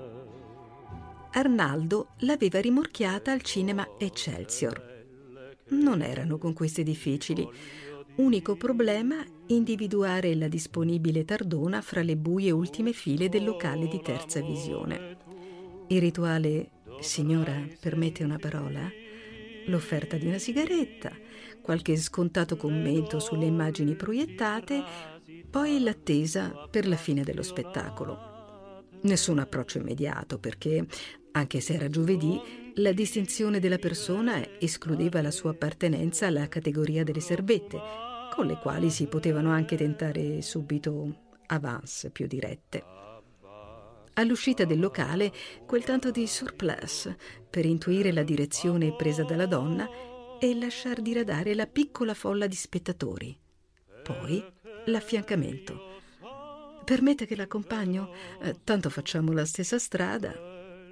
Arnaldo l'aveva rimorchiata al cinema Excelsior. Non erano conquiste difficili. Unico problema, individuare la disponibile tardona fra le buie ultime file del locale di terza visione. Il rituale «Signora, permette una parola?», l'offerta di una sigaretta, qualche scontato commento sulle immagini proiettate, poi l'attesa per la fine dello spettacolo. Nessun approccio immediato perché, anche se era giovedì, la distinzione della persona escludeva la sua appartenenza alla categoria delle serbette, con le quali si potevano anche tentare subito avance più dirette. All'uscita del locale, quel tanto di surplus per intuire la direzione presa dalla donna e lasciar diradare la piccola folla di spettatori. Poi l'affiancamento. «Permette che l'accompagno? Tanto facciamo la stessa strada».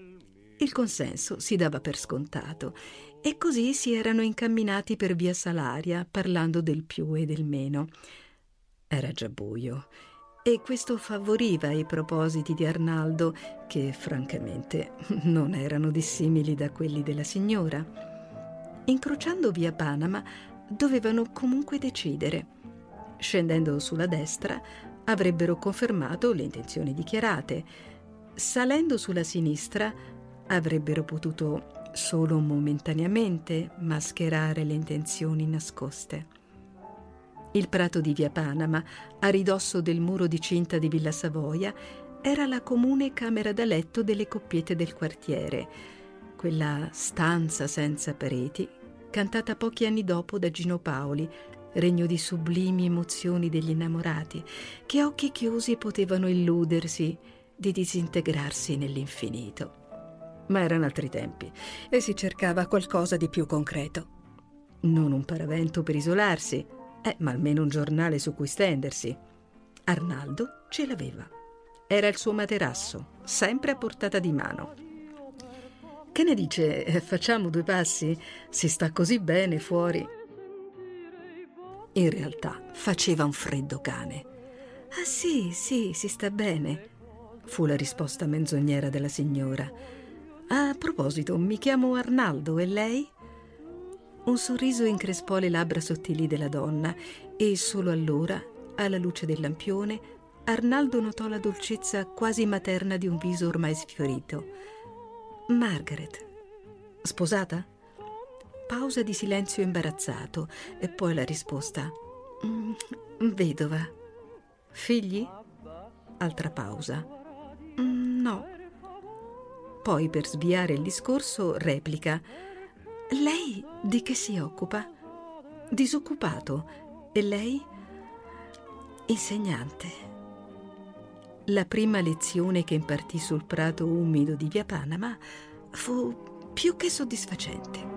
Il consenso si dava per scontato e così si erano incamminati per via Salaria, parlando del più e del meno. Era già buio e questo favoriva i propositi di Arnaldo, che francamente non erano dissimili da quelli della signora. Incrociando via Panama dovevano comunque decidere. Scendendo sulla destra avrebbero confermato le intenzioni dichiarate. Salendo sulla sinistra avrebbero potuto solo momentaneamente mascherare le intenzioni nascoste. Il prato di via Panama, a ridosso del muro di cinta di Villa Savoia, era la comune camera da letto delle coppiette del quartiere, quella stanza senza pareti, cantata pochi anni dopo da Gino Paoli, regno di sublimi emozioni degli innamorati, che a occhi chiusi potevano illudersi di disintegrarsi nell'infinito. Ma erano altri tempi e si cercava qualcosa di più concreto. Non un paravento per isolarsi, ma almeno un giornale su cui stendersi. Arnaldo ce l'aveva. Era il suo materasso, sempre a portata di mano. Che ne dice? Facciamo 2 passi? Si sta così bene fuori. In realtà faceva un freddo cane. Ah sì, si sta bene, fu la risposta menzognera della signora. A proposito, mi chiamo Arnaldo, e lei? Un sorriso increspò le labbra sottili della donna e solo allora, alla luce del lampione, Arnaldo notò la dolcezza quasi materna di un viso ormai sfiorito. Margaret. Sposata? Pausa di silenzio imbarazzato e poi la risposta. Vedova. Figli? Altra pausa. No. Poi, per sviare il discorso, replica. Lei di che si occupa? Disoccupato. E lei? Insegnante. La prima lezione che impartì sul prato umido di via Panama fu più che soddisfacente.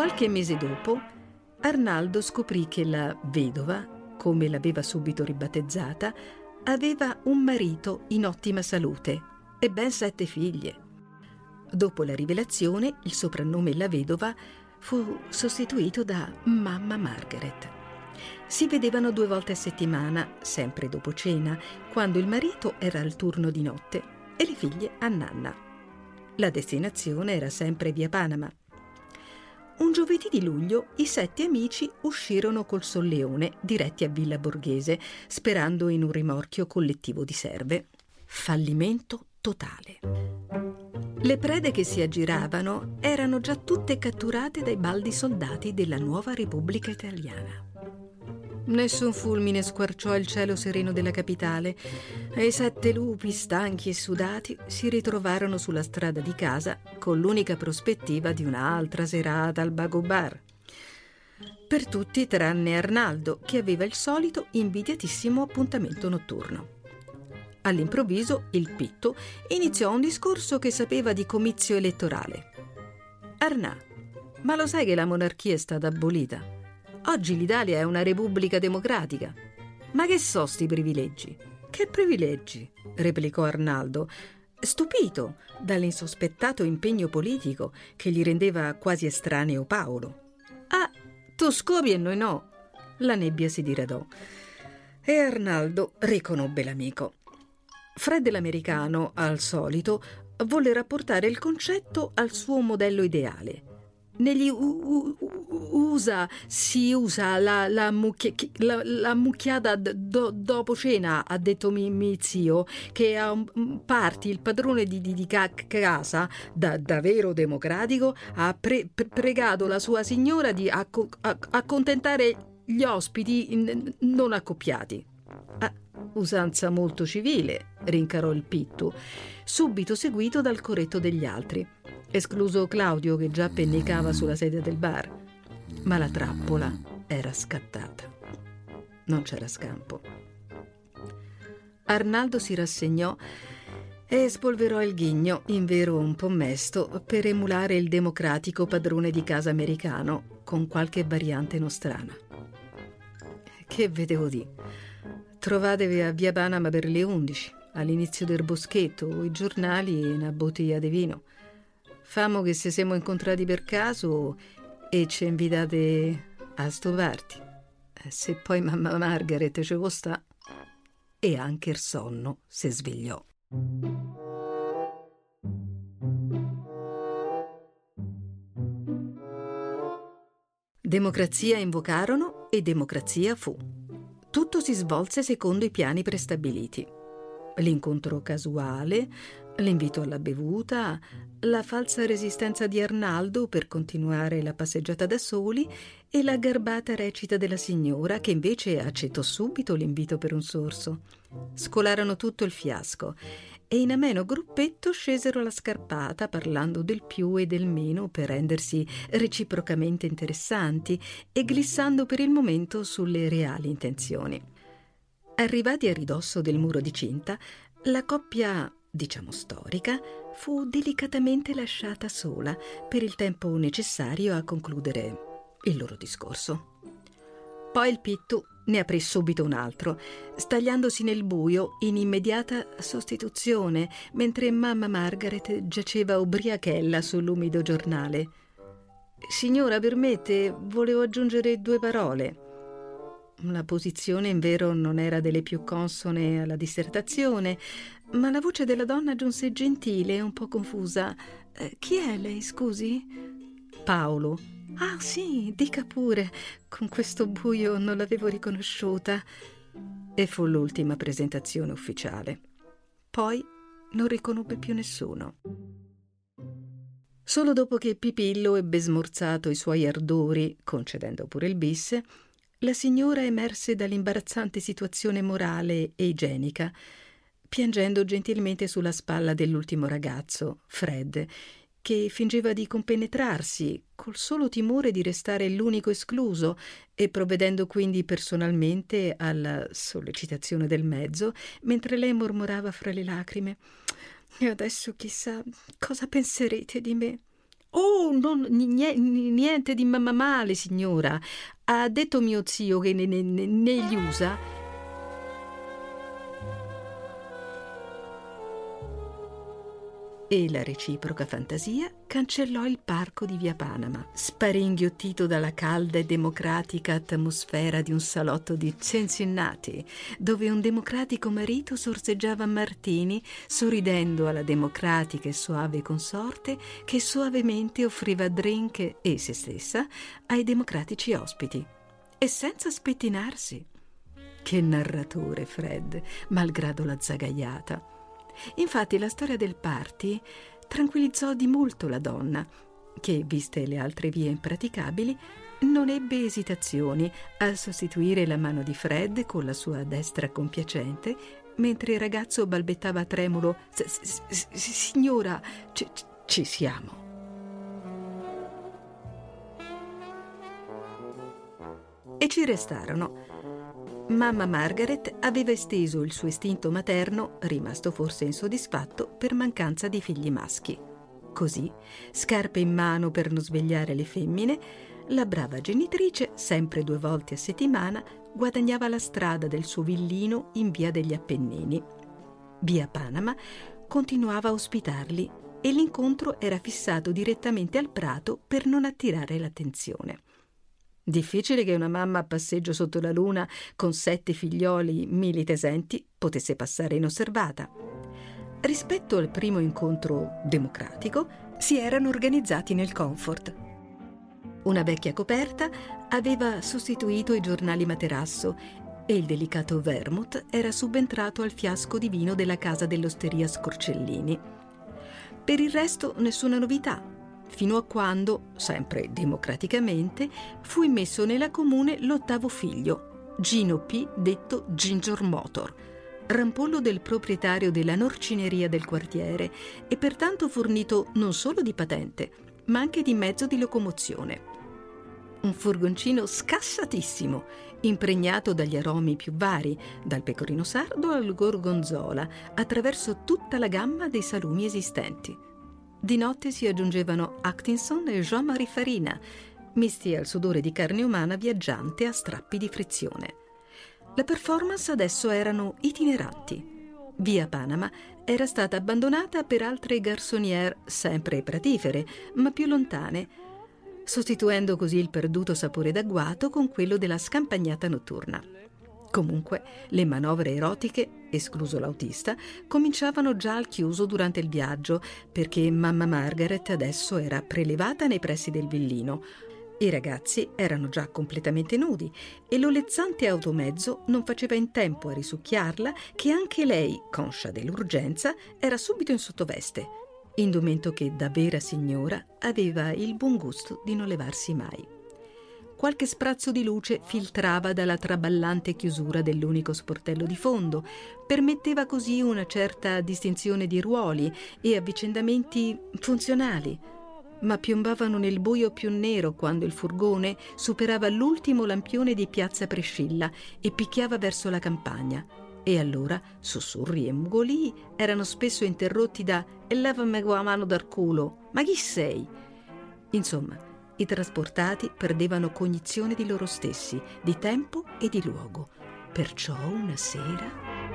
Qualche mese dopo, Arnaldo scoprì che la vedova, come l'aveva subito ribattezzata, aveva un marito in ottima salute e ben 7 figlie. Dopo la rivelazione, il soprannome La Vedova fu sostituito da Mamma Margaret. Si vedevano 2 volte a settimana, sempre dopo cena, quando il marito era al turno di notte e le figlie a nanna. La destinazione era sempre via Panama. Un giovedì di luglio i 7 amici uscirono col Solleone diretti a Villa Borghese, sperando in un rimorchio collettivo di serve. Fallimento totale. Le prede che si aggiravano erano già tutte catturate dai baldi soldati della nuova Repubblica Italiana. Nessun fulmine squarciò il cielo sereno della capitale e i 7 lupi, stanchi e sudati, si ritrovarono sulla strada di casa con l'unica prospettiva di un'altra serata al Bago Bar. Per tutti tranne Arnaldo, che aveva il solito invidiatissimo appuntamento notturno. All'improvviso il Pitto iniziò un discorso che sapeva di comizio elettorale. «Arnà, ma lo sai che la monarchia è stata abolita? Oggi l'Italia è una repubblica democratica. Ma che so sti privilegi?» «Che privilegi?» replicò Arnaldo, stupito dall'insospettato impegno politico che gli rendeva quasi estraneo Paolo. «Ah, tu scopi e noi no!» La nebbia si diradò e Arnaldo riconobbe l'amico. Fred l'americano, al solito, volle rapportare il concetto al suo modello ideale. Negli si usa la mucchiata dopo cena, ha detto mio zio, che a parti il padrone di casa, da vero democratico, ha pregato la sua signora di accontentare gli ospiti non accoppiati. Usanza molto civile, rincarò il Pitto, subito seguito dal corretto degli altri, escluso Claudio che già pennicava sulla sedia del bar. Ma la trappola era scattata. Non c'era scampo. Arnaldo si rassegnò e spolverò il ghigno, invero un po' mesto, per emulare il democratico padrone di casa americano con qualche variante nostrana. Che vedevo di? Trovatevi a via Panama per le 11, all'inizio del boschetto, i giornali e una bottiglia di vino. Famo che se siamo incontrati per caso e ci invitate a sto party. Se poi mamma Margaret ce lo sta. E anche il sonno si svegliò. Democrazia invocarono e democrazia fu. Tutto si svolse secondo i piani prestabiliti. L'incontro casuale, l'invito alla bevuta, la falsa resistenza di Arnaldo per continuare la passeggiata da soli e la garbata recita della signora, che invece accettò subito l'invito per un sorso. Scolarono tutto il fiasco e in ameno gruppetto scesero la scarpata parlando del più e del meno per rendersi reciprocamente interessanti e glissando per il momento sulle reali intenzioni. Arrivati a ridosso del muro di cinta, la coppia, diciamo storica, fu delicatamente lasciata sola per il tempo necessario a concludere il loro discorso. Poi il Pitto ne aprì subito un altro, stagliandosi nel buio in immediata sostituzione, mentre mamma Margaret giaceva ubriachella sull'umido giornale. «Signora, permette, volevo aggiungere 2 parole». La posizione, invero, non era delle più consone alla dissertazione, ma la voce della donna giunse gentile e un po' confusa. «Chi è lei, scusi?» «Paolo». «Ah, sì, dica pure. Con questo buio non l'avevo riconosciuta». E fu l'ultima presentazione ufficiale. Poi non riconobbe più nessuno. Solo dopo che Pipillo ebbe smorzato i suoi ardori, concedendo pure il bis, la signora emerse dall'imbarazzante situazione morale e igienica, piangendo gentilmente sulla spalla dell'ultimo ragazzo, Fred, che fingeva di compenetrarsi col solo timore di restare l'unico escluso e provvedendo quindi personalmente alla sollecitazione del mezzo, mentre lei mormorava fra le lacrime: «E adesso chissà cosa penserete di me. «Oh, niente di male, signora. Ha detto mio zio che negli USA...» E la reciproca fantasia cancellò il parco di via Panama, sparinghiottito dalla calda e democratica atmosfera di un salotto di Cincinnati, dove un democratico marito sorseggiava martini, sorridendo alla democratica e soave consorte che soavemente offriva drink e se stessa ai democratici ospiti, e senza spettinarsi. Che narratore, Fred, malgrado la zagaiata. Infatti la storia del party tranquillizzò di molto la donna, che, viste le altre vie impraticabili, non ebbe esitazioni a sostituire la mano di Fred con la sua destra compiacente, mentre il ragazzo balbettava tremulo: «Signora, ci siamo». E ci restarono. Mamma Margaret aveva esteso il suo istinto materno, rimasto forse insoddisfatto per mancanza di figli maschi. Così, scarpe in mano per non svegliare le femmine, la brava genitrice, sempre 2 volte a settimana, guadagnava la strada del suo villino in via degli Appennini. Via Panama continuava a ospitarli e l'incontro era fissato direttamente al prato per non attirare l'attenzione. Difficile che una mamma a passeggio sotto la luna con 7 figlioli militesenti potesse passare inosservata. Rispetto al primo incontro democratico, si erano organizzati nel comfort. Una vecchia coperta aveva sostituito i giornali materasso e il delicato vermouth era subentrato al fiasco di vino della casa dell'osteria Scorcellini. Per il resto nessuna novità, fino a quando, sempre democraticamente, fu immesso nella comune l'8º figlio, Gino P., detto Ginger Motor, rampollo del proprietario della norcineria del quartiere e pertanto fornito non solo di patente, ma anche di mezzo di locomozione. Un furgoncino scassatissimo, impregnato dagli aromi più vari, dal pecorino sardo al gorgonzola, attraverso tutta la gamma dei salumi esistenti. Di notte si aggiungevano Atkinson e Jean-Marie Farina, misti al sudore di carne umana viaggiante a strappi di frizione. Le performance adesso erano itineranti. Via Panama era stata abbandonata per altre garçonniere sempre pratifere, ma più lontane, sostituendo così il perduto sapore d'agguato con quello della scampagnata notturna. Comunque, le manovre erotiche, escluso l'autista, cominciavano già al chiuso durante il viaggio, perché mamma Margaret adesso era prelevata nei pressi del villino. I ragazzi erano già completamente nudi e l'olezzante automezzo non faceva in tempo a risucchiarla che anche lei, conscia dell'urgenza, era subito in sottoveste, indumento che da vera signora aveva il buon gusto di non levarsi mai. Qualche sprazzo di luce filtrava dalla traballante chiusura dell'unico sportello di fondo, permetteva così una certa distinzione di ruoli e avvicendamenti funzionali, ma piombavano nel buio più nero quando il furgone superava l'ultimo lampione di piazza Prescilla e picchiava verso la campagna. E allora sussurri e mugolii erano spesso interrotti da «E levami la mano dal culo, ma chi sei?» Insomma, i trasportati perdevano cognizione di loro stessi, di tempo e di luogo. Perciò una sera...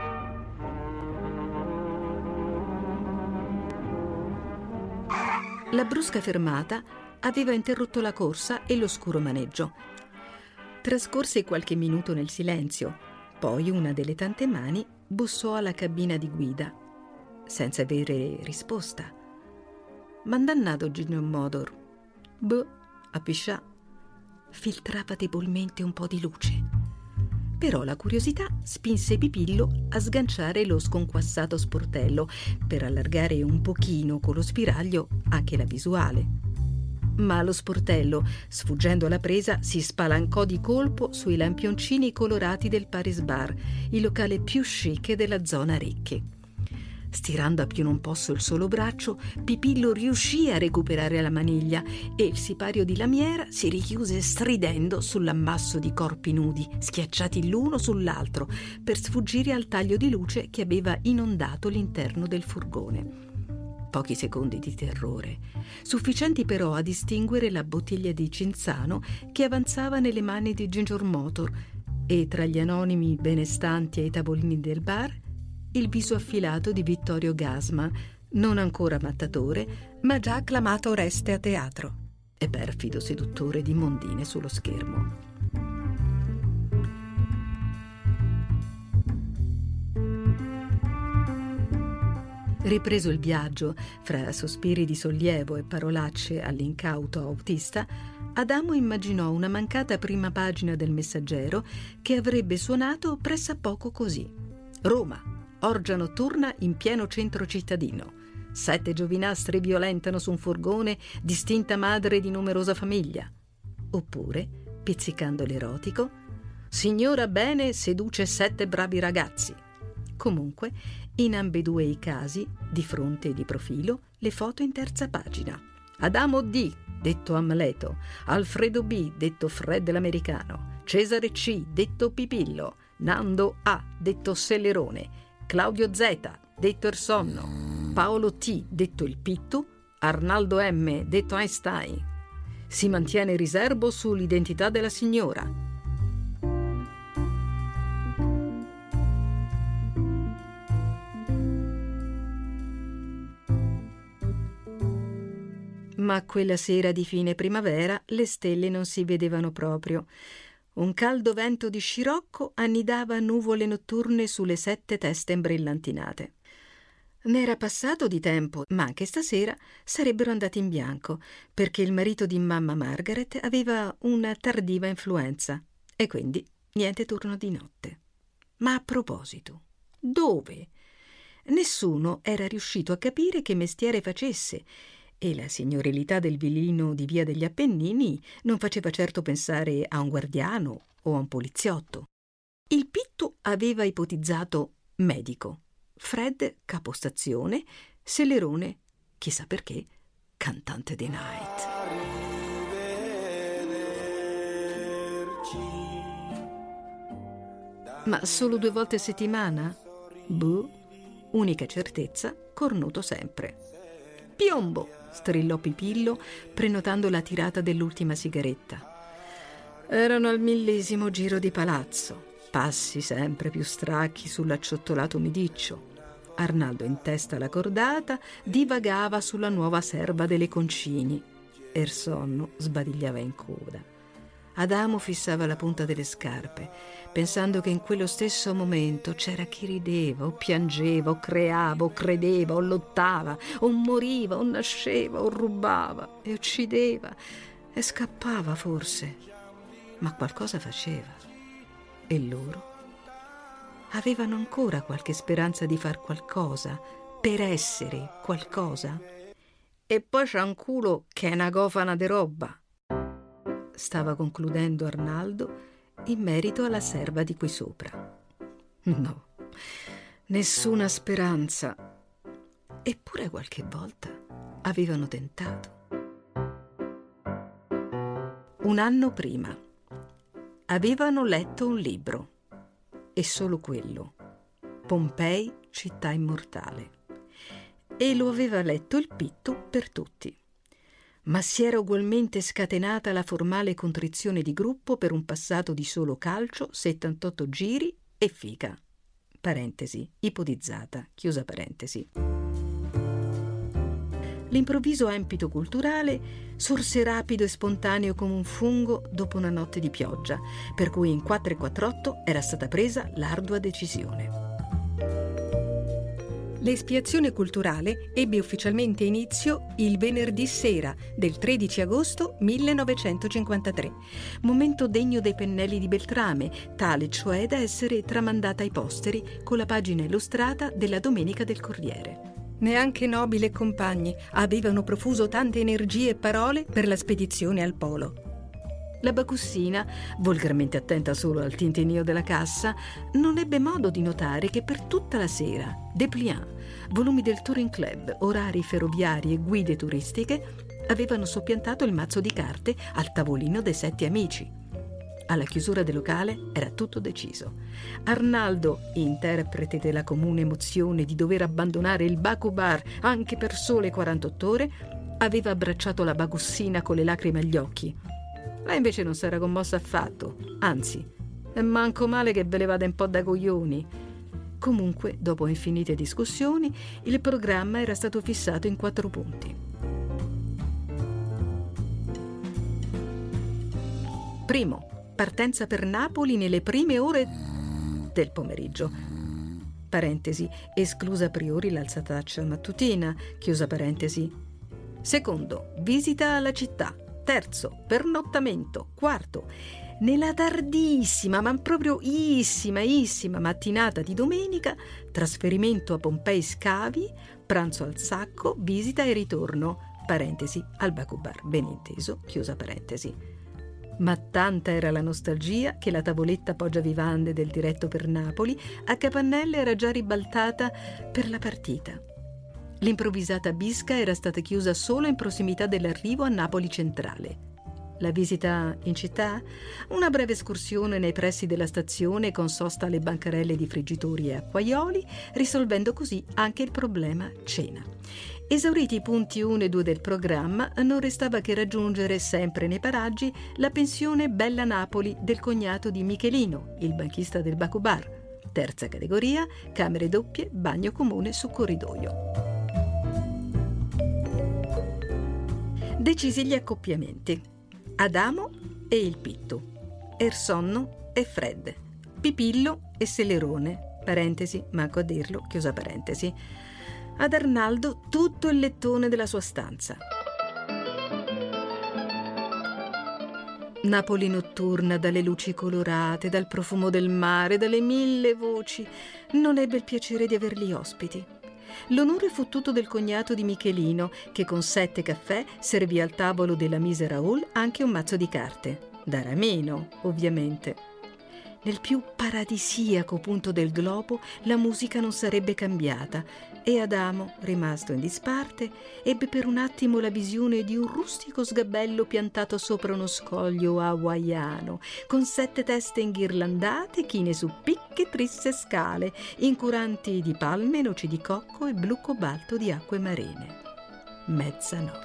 La brusca fermata aveva interrotto la corsa e l'oscuro maneggio. Trascorse qualche minuto nel silenzio, poi una delle tante mani bussò alla cabina di guida, senza avere risposta. «Mandannato Ginger Motor?» «Boh», a piscià. Filtrava debolmente un po' di luce. Però la curiosità spinse Pipillo a sganciare lo sconquassato sportello per allargare un pochino con lo spiraglio anche la visuale. Ma lo sportello, sfuggendo alla presa, si spalancò di colpo sui lampioncini colorati del Paris Bar, il locale più chic della zona ricche. Stirando a più non posso il solo braccio, Pipillo riuscì a recuperare la maniglia e il sipario di lamiera si richiuse stridendo sull'ammasso di corpi nudi, schiacciati l'uno sull'altro, per sfuggire al taglio di luce che aveva inondato l'interno del furgone. Pochi secondi di terrore, sufficienti però a distinguere la bottiglia di Cinzano che avanzava nelle mani di Ginger Motor e tra gli anonimi benestanti ai tavolini del bar il viso affilato di Vittorio Gasman, non ancora mattatore, ma già acclamato Oreste a teatro e perfido seduttore di mondine sullo schermo. Ripreso il viaggio, fra sospiri di sollievo e parolacce all'incauto autista, Adamo immaginò una mancata prima pagina del Messaggero che avrebbe suonato pressappoco così: Roma, orgia notturna in pieno centro cittadino. 7 giovinastri violentano su un furgone, distinta madre di numerosa famiglia. Oppure, pizzicando l'erotico, signora bene seduce 7 bravi ragazzi. Comunque, in ambedue i casi, di fronte e di profilo, le foto in terza pagina. Adamo D, detto Amleto, Alfredo B, detto Fred l'americano, Cesare C, detto Pipillo, Nando A, detto Sellerone, Claudio Z, detto Ersonno, Paolo T, detto il Pittu, Arnaldo M, detto Einstein. Si mantiene riservo sull'identità della signora. Ma quella sera di fine primavera le stelle non si vedevano proprio. Un caldo vento di scirocco annidava nuvole notturne sulle 7 teste imbrillantinate. N'era passato di tempo, ma anche stasera sarebbero andati in bianco, perché il marito di mamma Margaret aveva una tardiva influenza e quindi niente turno di notte. Ma a proposito, dove? Nessuno era riuscito a capire che mestiere facesse, e la signorilità del villino di Via degli Appennini non faceva certo pensare a un guardiano o a un poliziotto. Il Pittu aveva ipotizzato medico, Fred capostazione, Sellerone, chissà perché, cantante dei Night. Ma solo 2 volte a settimana? Boh, unica certezza, cornuto sempre. Piombo! Strillò Pipillo, prenotando la tirata dell'ultima sigaretta. Erano al 1000° giro di palazzo, passi sempre più stracchi sull'acciottolato umidiccio. Arnaldo, in testa alla cordata, divagava sulla nuova serva delle Concini. Ersonno sbadigliava in coda. Adamo fissava la punta delle scarpe, pensando che in quello stesso momento c'era chi rideva, o piangeva, o creava, o credeva, o lottava, o moriva, o nasceva, o rubava, e uccideva, e scappava forse, ma qualcosa faceva. E loro avevano ancora qualche speranza di far qualcosa, per essere qualcosa. E poi c'è un culo che è una gofana de roba. Stava concludendo Arnaldo in merito alla serva di qui sopra. No, nessuna speranza. Eppure qualche volta avevano tentato. Un anno prima avevano letto un libro, e solo quello, Pompei, città immortale, e lo aveva letto il Pittu per tutti. Ma si era ugualmente scatenata la formale contrizione di gruppo per un passato di solo calcio, 78 giri e fica. Parentesi, ipotizzata, chiusa parentesi. L'improvviso empito culturale sorse rapido e spontaneo come un fungo dopo una notte di pioggia, per cui in 448 era stata presa l'ardua decisione. L'espiazione culturale ebbe ufficialmente inizio il venerdì sera del 13 agosto 1953, momento degno dei pennelli di Beltrame, tale cioè da essere tramandata ai posteri con la pagina illustrata della Domenica del Corriere. Neanche Nobile e compagni avevano profuso tante energie e parole per la spedizione al polo. La Bacussina, volgarmente attenta solo al tintinnio della cassa, non ebbe modo di notare che per tutta la sera dépliant, volumi del Touring Club, orari ferroviari e guide turistiche avevano soppiantato il mazzo di carte al tavolino dei 7 amici. Alla chiusura del locale era tutto deciso. Arnaldo, interprete della comune emozione di dover abbandonare il Baku Bar anche per sole 48 ore, aveva abbracciato la bagussina con le lacrime agli occhi. Lei invece non s'era commossa affatto, anzi, è manco male che ve le vada un po' da coglioni. Comunque, dopo infinite discussioni, il programma era stato fissato in 4 punti. Primo, partenza per Napoli nelle prime ore del pomeriggio. Parentesi, esclusa a priori l'alzataccia mattutina, chiusa parentesi. Secondo, visita alla città. Terzo, pernottamento. Quarto, nella tardissima, ma proprio issima mattinata di domenica, trasferimento a Pompei Scavi, pranzo al sacco, visita e ritorno, parentesi, al Baku Bar, ben inteso, chiusa parentesi. Ma tanta era la nostalgia che la tavoletta poggia vivande del diretto per Napoli a Capannelle era già ribaltata per la partita. L'improvvisata bisca era stata chiusa solo in prossimità dell'arrivo a Napoli Centrale. La visita in città? Una breve escursione nei pressi della stazione con sosta alle bancarelle di friggitori e acquaioli, risolvendo così anche il problema cena. Esauriti i punti 1 e 2 del programma, non restava che raggiungere, sempre nei paraggi, la pensione Bella Napoli del cognato di Michelino, il banchista del Baku Bar. Terza categoria, camere doppie, bagno comune su corridoio. Decisi gli accoppiamenti. Adamo e il Pittu, Ersonno e Fred, Pipillo e Selerone, parentesi, manco a dirlo, chiusa parentesi. Ad Arnaldo tutto il lettone della sua stanza. Napoli notturna, dalle luci colorate, dal profumo del mare, dalle 1000 voci. Non ebbe il piacere di averli ospiti. L'onore fu tutto del cognato di Michelino, che con 7 caffè servì al tavolo della misera Hall anche un mazzo di carte. Da Rameno, ovviamente. Nel più paradisiaco punto del globo la musica non sarebbe cambiata e Adamo, rimasto in disparte, ebbe per un attimo la visione di un rustico sgabello piantato sopra uno scoglio hawaiano, con 7 teste inghirlandate chine su picche trisse scale, incuranti di palme, noci di cocco e blu cobalto di acque marine. Mezzanotte.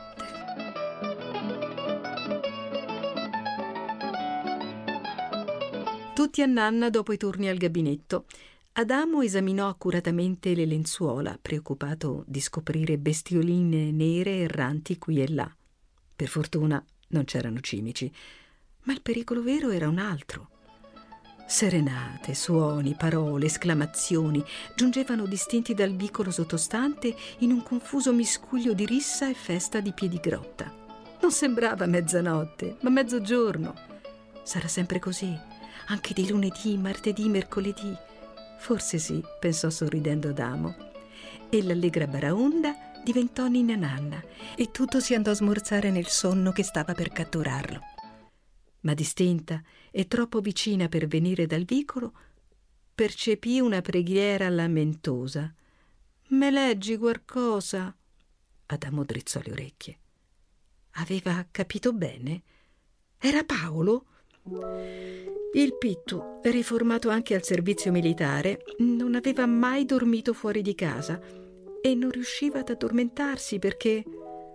Tutti a nanna dopo i turni al gabinetto. Adamo esaminò accuratamente le lenzuola, preoccupato di scoprire bestioline nere erranti qui e là. Per fortuna non c'erano cimici, ma il pericolo vero era un altro. Serenate, suoni, parole, esclamazioni giungevano distinti dal vicolo sottostante in un confuso miscuglio di rissa e festa di piedigrotta. Non sembrava mezzanotte, ma mezzogiorno. Sarà sempre così? Anche di lunedì, martedì, mercoledì? Forse sì, pensò sorridendo Adamo. E l'allegra baraonda diventò ninna nanna e tutto si andò a smorzare nel sonno che stava per catturarlo. Ma distinta e troppo vicina per venire dal vicolo, percepì una preghiera lamentosa. «Me leggi qualcosa?» Adamo drizzò le orecchie. Aveva capito bene? Era Paolo? Il Pittu, riformato anche al servizio militare, non aveva mai dormito fuori di casa e non riusciva ad addormentarsi perché...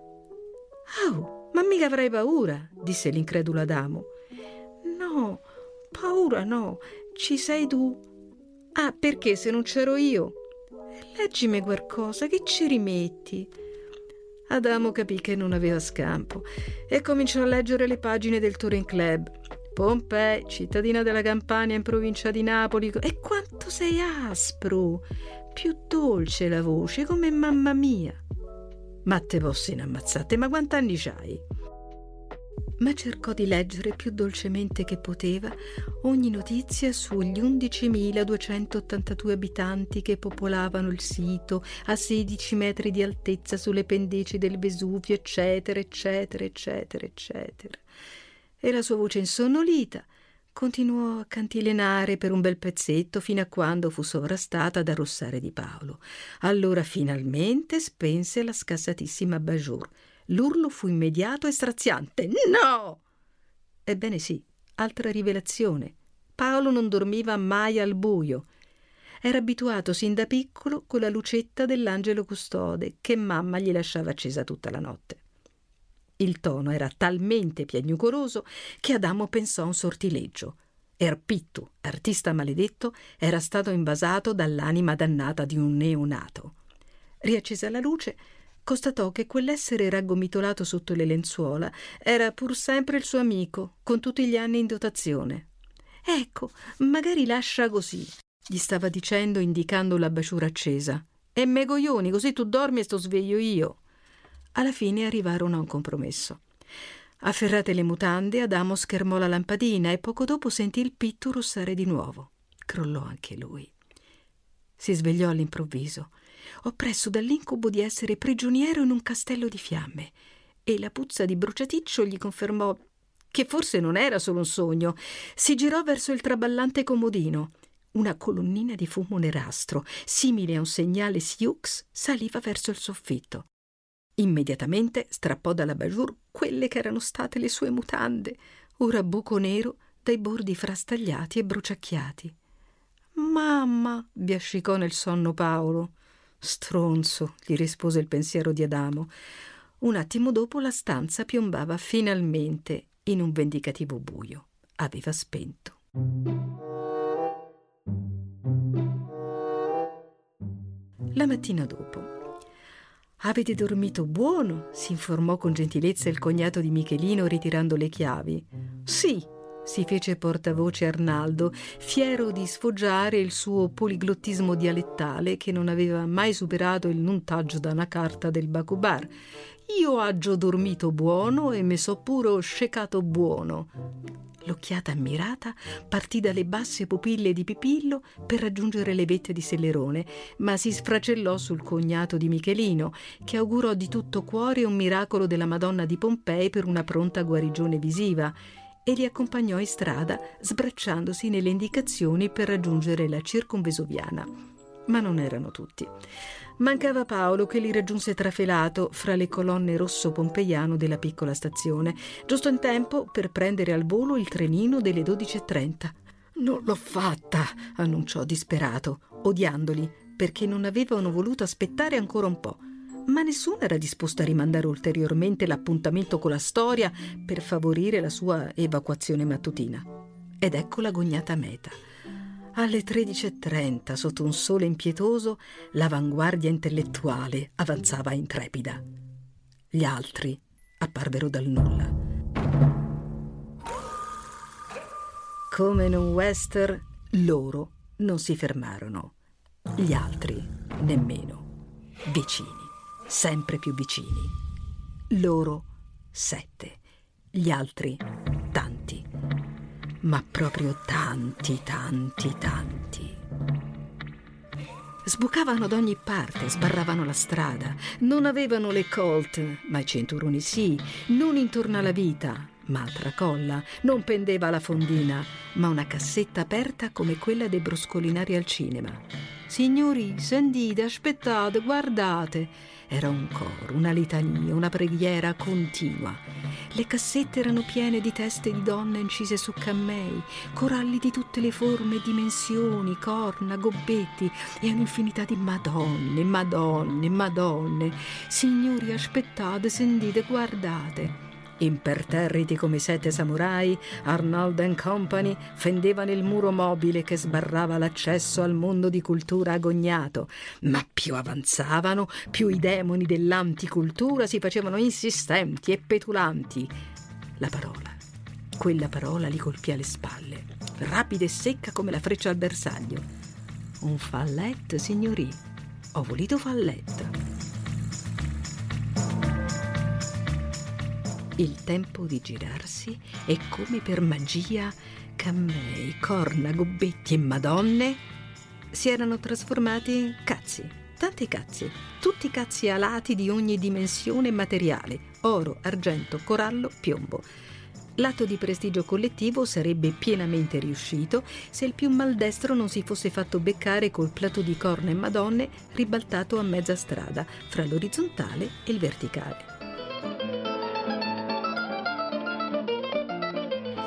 «Oh, ma mica avrai paura», disse l'incredulo Adamo. «No, paura no, ci sei tu». «Ah, perché se non c'ero io?» «Leggimi qualcosa, che ci rimetti?» Adamo capì che non aveva scampo e cominciò a leggere le pagine del Touring Club. Pompei, cittadina della Campania in provincia di Napoli. E quanto sei aspro! Più dolce la voce, come mamma mia. Ma te possino ammazzate, ma quant'anni c'hai? Ma cercò di leggere più dolcemente che poteva ogni notizia sugli 11.282 abitanti che popolavano il sito a 16 metri di altezza sulle pendici del Vesuvio, eccetera, eccetera, eccetera, eccetera. E la sua voce insonnolita continuò a cantilenare per un bel pezzetto fino a quando fu sovrastata da russare di Paolo. Allora finalmente spense la scassatissima Bajour. L'urlo fu immediato e straziante. «No!» Ebbene sì, altra rivelazione. Paolo non dormiva mai al buio. Era abituato sin da piccolo con la lucetta dell'angelo custode che mamma gli lasciava accesa tutta la notte. Il tono era talmente piagnucoloso che Adamo pensò a un sortileggio. Erpittu, artista maledetto, era stato invasato dall'anima dannata di un neonato. Riaccesa la luce, constatò che quell'essere raggomitolato sotto le lenzuola era pur sempre il suo amico, con tutti gli anni in dotazione. «Ecco, magari lascia così», gli stava dicendo indicando la baciura accesa. «E me coglioni, così tu dormi e sto sveglio io». Alla fine arrivarono a un compromesso. Afferrate le mutande, Adamo schermò la lampadina e poco dopo sentì il pitto russare di nuovo. Crollò anche lui. Si svegliò all'improvviso, oppresso dall'incubo di essere prigioniero in un castello di fiamme, e la puzza di bruciaticcio gli confermò che forse non era solo un sogno. Si girò verso il traballante comodino. Una colonnina di fumo nerastro, simile a un segnale Sioux, saliva verso il soffitto. Immediatamente strappò dalla bajour quelle che erano state le sue mutande, ora buco nero dai bordi frastagliati e bruciacchiati. «Mamma!» biascicò nel sonno Paolo. «Stronzo!» gli rispose il pensiero di Adamo. Un attimo dopo la stanza piombava finalmente in un vendicativo buio. Aveva spento. La mattina dopo. «Avete dormito buono?» si informò con gentilezza il cognato di Michelino ritirando le chiavi. «Sì», si fece portavoce Arnaldo, fiero di sfoggiare il suo poliglottismo dialettale che non aveva mai superato il nuntaggio da una carta del Bacubar. «Io aggio dormito buono e me so puro scecato buono». L'occhiata ammirata partì dalle basse pupille di Pipillo per raggiungere le vette di Sellerone, ma si sfracellò sul cognato di Michelino, che augurò di tutto cuore un miracolo della Madonna di Pompei per una pronta guarigione visiva, e li accompagnò in strada sbracciandosi nelle indicazioni per raggiungere la circonvesuviana. Ma non erano tutti. Mancava Paolo, che li raggiunse trafelato fra le colonne rosso pompeiano della piccola stazione, giusto in tempo per prendere al volo il trenino delle 12:30. «Non l'ho fatta», annunciò disperato, odiandoli perché non avevano voluto aspettare ancora un po'. Ma nessuno era disposto a rimandare ulteriormente l'appuntamento con la storia per favorire la sua evacuazione mattutina. Ed ecco l'agognata meta. Alle 13:30, sotto un sole impietoso, l'avanguardia intellettuale avanzava intrepida. Gli altri apparvero dal nulla. Come in un western, loro non si fermarono. Gli altri nemmeno. Vicini, sempre più vicini. Loro 7, gli altri tanti. Ma proprio tanti. Sbucavano da ogni parte, sbarravano la strada. Non avevano le Colt, ma i cinturoni sì. Non intorno alla vita, ma a tracolla. Non pendeva la fondina, ma una cassetta aperta come quella dei broscolinari al cinema. «Signori, sentite, aspettate, guardate». Era un coro, una litania, una preghiera continua. Le cassette erano piene di teste di donne incise su cammei, coralli di tutte le forme e dimensioni, corna, gobbetti e un'infinità di madonne. «Signori, aspettate, sentite, guardate». Imperterriti come 7 samurai, Arnold and Company fendeva nel muro mobile che sbarrava l'accesso al mondo di cultura agognato, ma più avanzavano, più i demoni dell'anticultura si facevano insistenti e petulanti. Quella parola li colpì alle spalle, rapida e secca come la freccia al bersaglio. «Un fallet, signori, ho voluto fallet». Il tempo di girarsi e come per magia cammei, corna, gobbetti e madonne si erano trasformati in cazzi, tanti cazzi, tutti cazzi alati di ogni dimensione materiale, oro, argento, corallo, piombo. L'atto di prestigio collettivo sarebbe pienamente riuscito se il più maldestro non si fosse fatto beccare col plateau di corna e madonne ribaltato a mezza strada fra l'orizzontale e il verticale.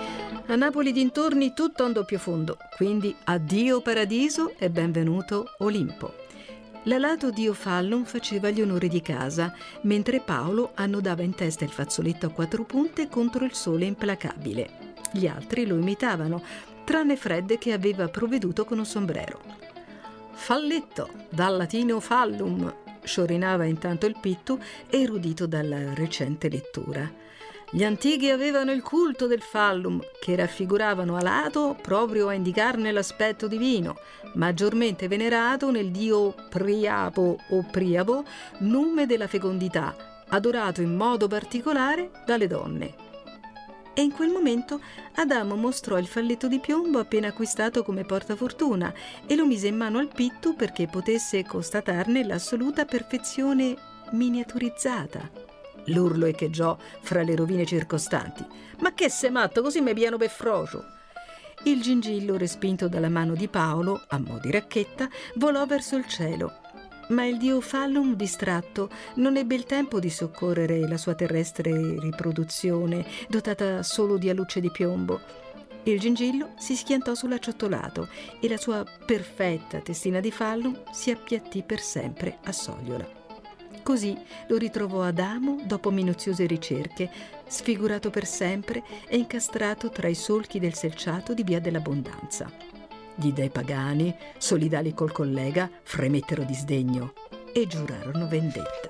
A Napoli dintorni tutto a doppio fondo, quindi addio paradiso e benvenuto Olimpo. L'alato dio Fallon faceva gli onori di casa, mentre Paolo annodava in testa il fazzoletto a 4 punte contro il sole implacabile. Gli altri lo imitavano, tranne Fred che aveva provveduto con un sombrero. Falletto, dal latino fallum, sciorinava intanto il Pittu, erudito dalla recente lettura. Gli antichi avevano il culto del fallum, che raffiguravano alato proprio a indicarne l'aspetto divino, maggiormente venerato nel dio Priapo o Priapo, nume della fecondità, adorato in modo particolare dalle donne. E in quel momento Adamo mostrò il falletto di piombo appena acquistato come portafortuna e lo mise in mano al Pittu perché potesse constatarne l'assoluta perfezione miniaturizzata. L'urlo echeggiò fra le rovine circostanti. «Ma che sei matto, così mi pieno per frocio!» Il gingillo, respinto dalla mano di Paolo, a mo' di racchetta, volò verso il cielo. Ma il dio Fallum, distratto, non ebbe il tempo di soccorrere la sua terrestre riproduzione, dotata solo di alucce di piombo. Il gingillo si schiantò sull'acciottolato e la sua perfetta testina di Fallum si appiattì per sempre a sogliola. Così lo ritrovò Adamo dopo minuziose ricerche, sfigurato per sempre e incastrato tra i solchi del selciato di Via dell'Abbondanza. Gli dei pagani, solidali col collega, fremettero di sdegno e giurarono vendetta.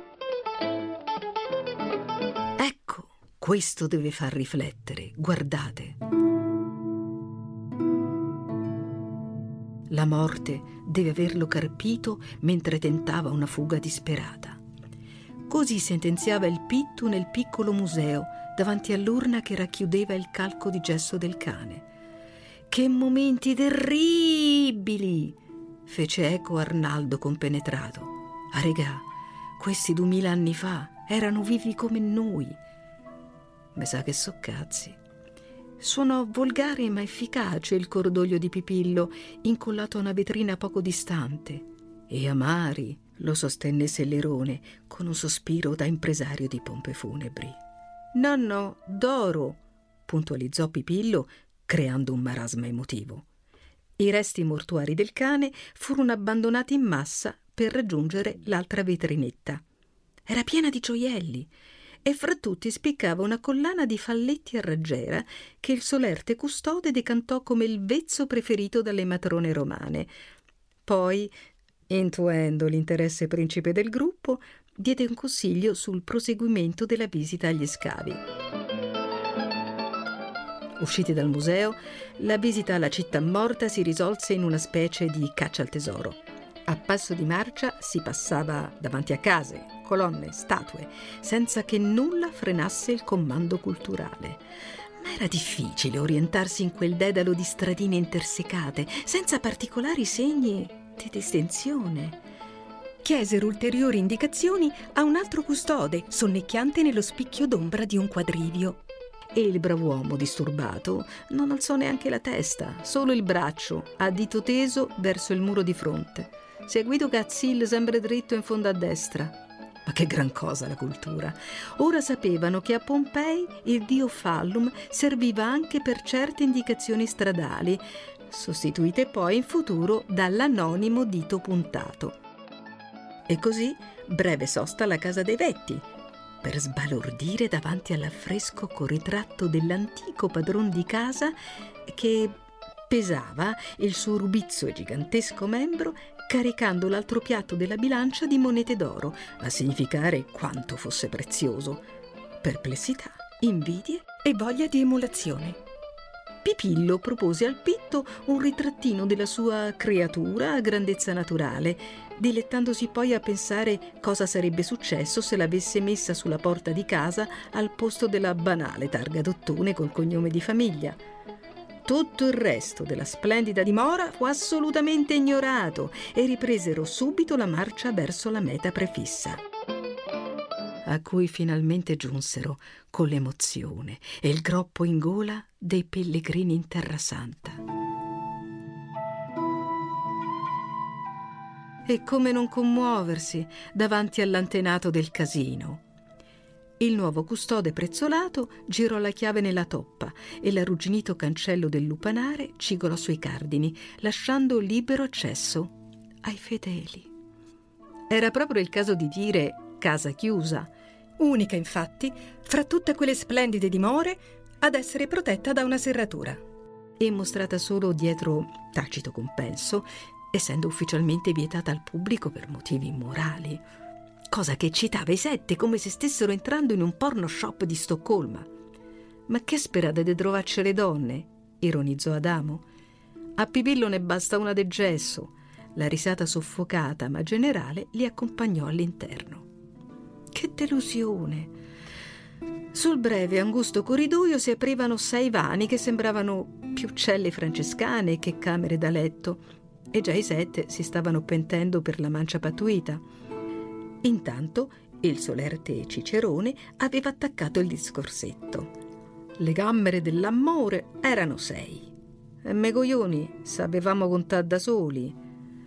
Ecco, questo deve far riflettere, guardate. La morte deve averlo carpito mentre tentava una fuga disperata. Così sentenziava il Pittu nel piccolo museo davanti all'urna che racchiudeva il calco di gesso del cane. «Che momenti terribili!» fece eco Arnaldo compenetrato. «Ah regà, questi 2000 anni fa erano vivi come noi!» «Me sa che so cazzi!» Suonò volgare ma efficace il cordoglio di Pipillo, incollato a una vetrina poco distante. «E amari!» lo sostenne Sellerone, con un sospiro da impresario di pompe funebri. «No, d'oro!» puntualizzò Pipillo, creando un marasma emotivo. I resti mortuari del cane furono abbandonati in massa per raggiungere l'altra vetrinetta. Era piena di gioielli e fra tutti spiccava una collana di falletti a raggiera che il solerte custode decantò come il vezzo preferito dalle matrone romane. Poi, intuendo l'interesse principe del gruppo, diede un consiglio sul proseguimento della visita agli scavi. Usciti dal museo, la visita alla città morta si risolse in una specie di caccia al tesoro. A passo di marcia si passava davanti a case, colonne, statue, senza che nulla frenasse il comando culturale. Ma era difficile orientarsi in quel dedalo di stradine intersecate, senza particolari segni di distinzione. Chiesero ulteriori indicazioni a un altro custode, sonnecchiante nello spicchio d'ombra di un quadrivio. E il brav'uomo, disturbato, non alzò neanche la testa, solo il braccio, a dito teso verso il muro di fronte. Seguito Gazzil sempre dritto in fondo a destra. Ma che gran cosa la cultura! Ora sapevano che a Pompei il dio Fallum serviva anche per certe indicazioni stradali, sostituite poi in futuro dall'anonimo dito puntato. E così breve sosta alla casa dei Vetti, per sbalordire davanti all'affresco col ritratto dell'antico padron di casa che pesava il suo rubizzo e gigantesco membro, caricando l'altro piatto della bilancia di monete d'oro, a significare quanto fosse prezioso. Perplessità, invidie e voglia di emulazione. Pipillo propose al Pittu un ritrattino della sua creatura a grandezza naturale, dilettandosi poi a pensare cosa sarebbe successo se l'avesse messa sulla porta di casa al posto della banale targa d'ottone col cognome di famiglia. Tutto il resto della splendida dimora fu assolutamente ignorato e ripresero subito la marcia verso la meta prefissa, a cui finalmente giunsero con l'emozione e il groppo in gola dei pellegrini in Terra Santa. E come non commuoversi davanti all'antenato del casino? Il nuovo custode prezzolato girò la chiave nella toppa e l'arrugginito cancello del lupanare cigolò sui cardini, lasciando libero accesso ai fedeli. Era proprio il caso di dire casa chiusa, unica infatti fra tutte quelle splendide dimore ad essere protetta da una serratura e mostrata solo dietro tacito compenso, essendo ufficialmente vietata al pubblico per motivi morali, cosa che eccitava i 7 come se stessero entrando in un porno shop di Stoccolma. «Ma che sperate di trovarci le donne?» ironizzò Adamo. «A Pipillo ne basta una de gesso». La risata soffocata ma generale li accompagnò all'interno. Che delusione! Sul breve e angusto corridoio si aprivano 6 vani che sembravano più celle francescane che camere da letto, e già i 7 si stavano pentendo per la mancia pattuita. Intanto il solerte Cicerone aveva attaccato il discorsetto. Le camere dell'amore erano 6. E me coglioni sapevamo contare da soli.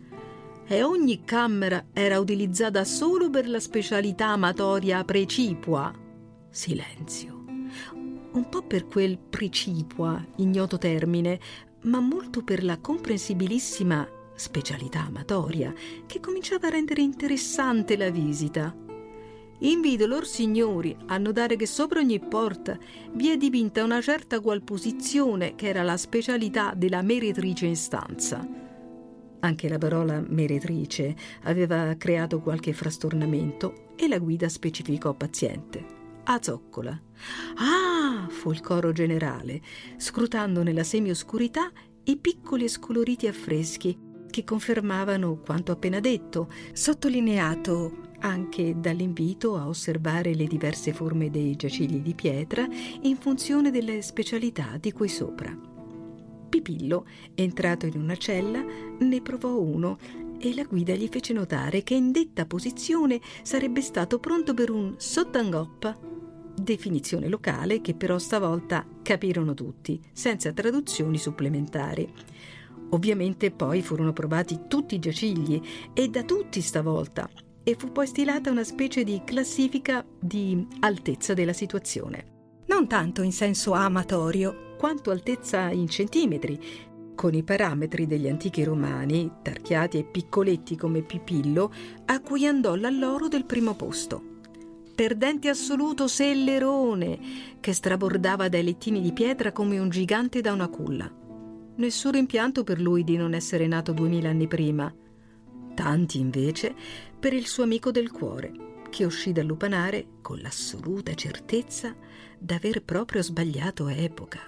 E ogni camera era utilizzata solo per la specialità amatoria precipua. Silenzio. Un po' per quel precipua, ignoto termine, ma molto per la comprensibilissima specialità amatoria che cominciava a rendere interessante la visita. Invito lor signori a notare che sopra ogni porta vi è dipinta una certa qual posizione che era la specialità della meretrice in stanza. Anche la parola meretrice aveva creato qualche frastornamento e la guida specificò paziente: a zoccola. «Ah!» fu il coro generale, scrutando nella semioscurità i piccoli e scoloriti affreschi che confermavano quanto appena detto, sottolineato anche dall'invito a osservare le diverse forme dei giacigli di pietra in funzione delle specialità di cui sopra. Pipillo, entrato in una cella, ne provò uno e la guida gli fece notare che in detta posizione sarebbe stato pronto per un sottangoppa, definizione locale che però stavolta capirono tutti, senza traduzioni supplementari. Ovviamente poi furono provati tutti i giacigli e da tutti stavolta, e fu poi stilata una specie di classifica di altezza della situazione. Non tanto in senso amatorio, quanto altezza in centimetri, con i parametri degli antichi romani, tarchiati e piccoletti come Pipillo, a cui andò l'alloro del primo posto. Perdente assoluto Sellerone, che strabordava dai lettini di pietra come un gigante da una culla. Nessun rimpianto per lui di non essere nato 2000 anni prima. Tanti, invece, per il suo amico del cuore, che uscì dal lupanare con l'assoluta certezza d'aver proprio sbagliato epoca.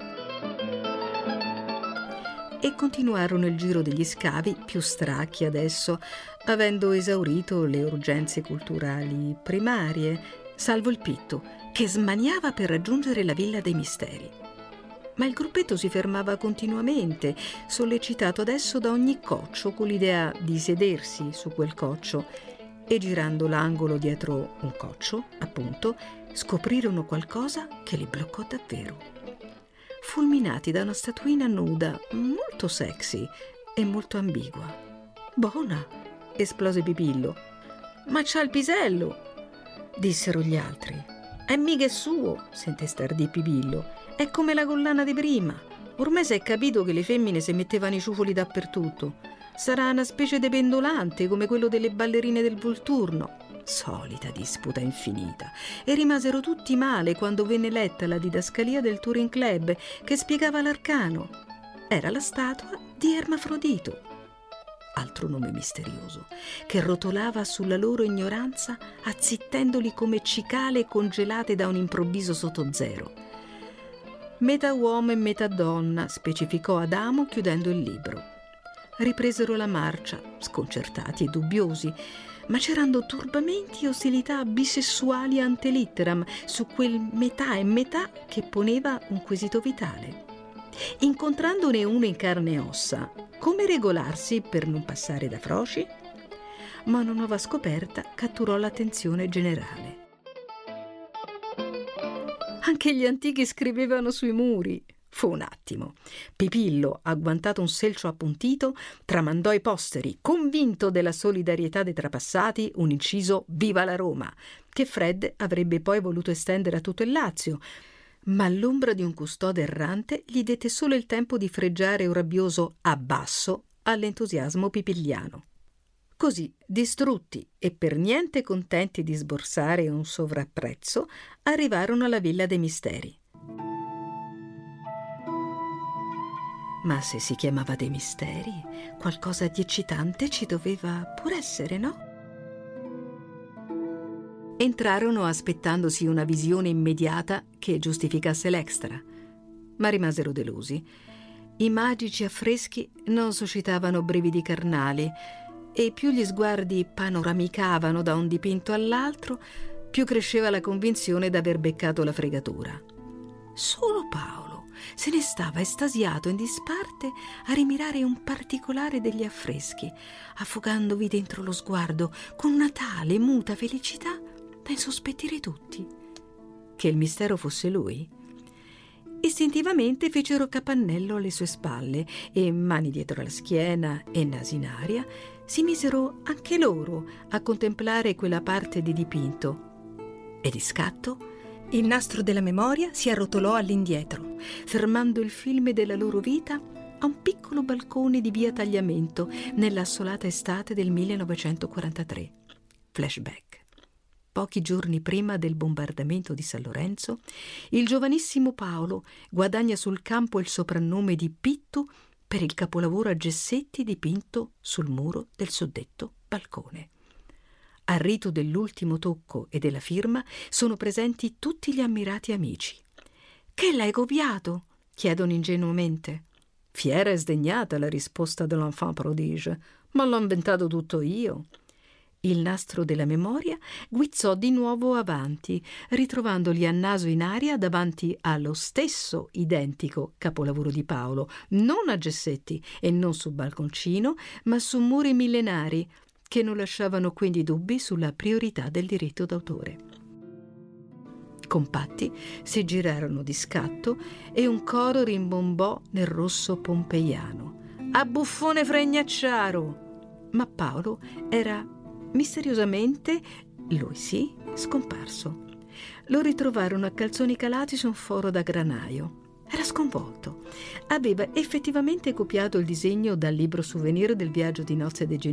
E continuarono il giro degli scavi, più stracchi adesso, avendo esaurito le urgenze culturali primarie, salvo il Pitto, che smaniava per raggiungere la Villa dei Misteri. Ma il gruppetto si fermava continuamente, sollecitato adesso da ogni coccio, con l'idea di sedersi su quel coccio, e girando l'angolo dietro un coccio, appunto, scoprirono qualcosa che li bloccò davvero. Fulminati da una statuina nuda, molto sexy e molto ambigua. «Buona!» esplose Pipillo. «Ma c'ha il pisello!» dissero gli altri. «E mica è suo!» sentì stardì Pipillo. «È come la collana di prima. Ormai si è capito che le femmine si mettevano i ciufoli dappertutto. Sarà una specie di pendolante come quello delle ballerine del Volturno». Solita disputa infinita, e rimasero tutti male quando venne letta la didascalia del Touring Club che spiegava l'arcano. Era la statua di Ermafrodito, altro nome misterioso, che rotolava sulla loro ignoranza azzittendoli come cicale congelate da un improvviso sottozero. «Metà uomo e metà donna», specificò Adamo chiudendo il libro. Ripresero la marcia, sconcertati e dubbiosi, ma c'erano turbamenti e ostilità bisessuali ante litteram su quel metà e metà che poneva un quesito vitale. Incontrandone uno in carne e ossa, come regolarsi per non passare da froci? Ma una nuova scoperta catturò l'attenzione generale. Anche gli antichi scrivevano sui muri. Fu un attimo. Pipillo, agguantato un selcio appuntito, tramandò ai posteri, convinto della solidarietà dei trapassati, un inciso «Viva la Roma», che Fred avrebbe poi voluto estendere a tutto il Lazio, ma l'ombra di un custode errante gli dette solo il tempo di fregiare un rabbioso abbasso all'entusiasmo pipigliano. Così, distrutti e per niente contenti di sborsare un sovrapprezzo, arrivarono alla Villa dei Misteri. Ma se si chiamava dei Misteri, qualcosa di eccitante ci doveva pur essere, no? Entrarono aspettandosi una visione immediata che giustificasse l'extra, ma rimasero delusi. I magici affreschi non suscitavano brividi carnali e più gli sguardi panoramicavano da un dipinto all'altro, più cresceva la convinzione d'aver beccato la fregatura. Solo Paolo se ne stava estasiato in disparte a rimirare un particolare degli affreschi, affogandovi dentro lo sguardo con una tale muta felicità da insospettire tutti. Che il mistero fosse lui? Istintivamente fecero capannello alle sue spalle e, mani dietro la schiena e naso in aria, si misero anche loro a contemplare quella parte di dipinto. E di scatto il nastro della memoria si arrotolò all'indietro, fermando il film della loro vita a un piccolo balcone di via Tagliamento nell'assolata estate del 1943. Flashback. Pochi giorni prima del bombardamento di San Lorenzo, il giovanissimo Paolo guadagna sul campo il soprannome di Pittu per il capolavoro a gessetti dipinto sul muro del suddetto balcone. Al rito dell'ultimo tocco e della firma sono presenti tutti gli ammirati amici. «Che l'hai copiato?» chiedono ingenuamente. Fiera e sdegnata la risposta dell'enfant prodige. «Ma l'ho inventato tutto io». Il nastro della memoria guizzò di nuovo avanti, ritrovandoli a naso in aria davanti allo stesso identico capolavoro di Paolo, non a gessetti e non su balconcino, ma su muri millenari, che non lasciavano quindi dubbi sulla priorità del diritto d'autore. Compatti si girarono di scatto e un coro rimbombò nel rosso pompeiano: «A buffone fregnacciaro!» Ma Paolo era misteriosamente, lui sì, scomparso. Lo ritrovarono a calzoni calati su un foro da granaio. Era sconvolto. Aveva effettivamente copiato il disegno dal libro souvenir del viaggio di nozze dei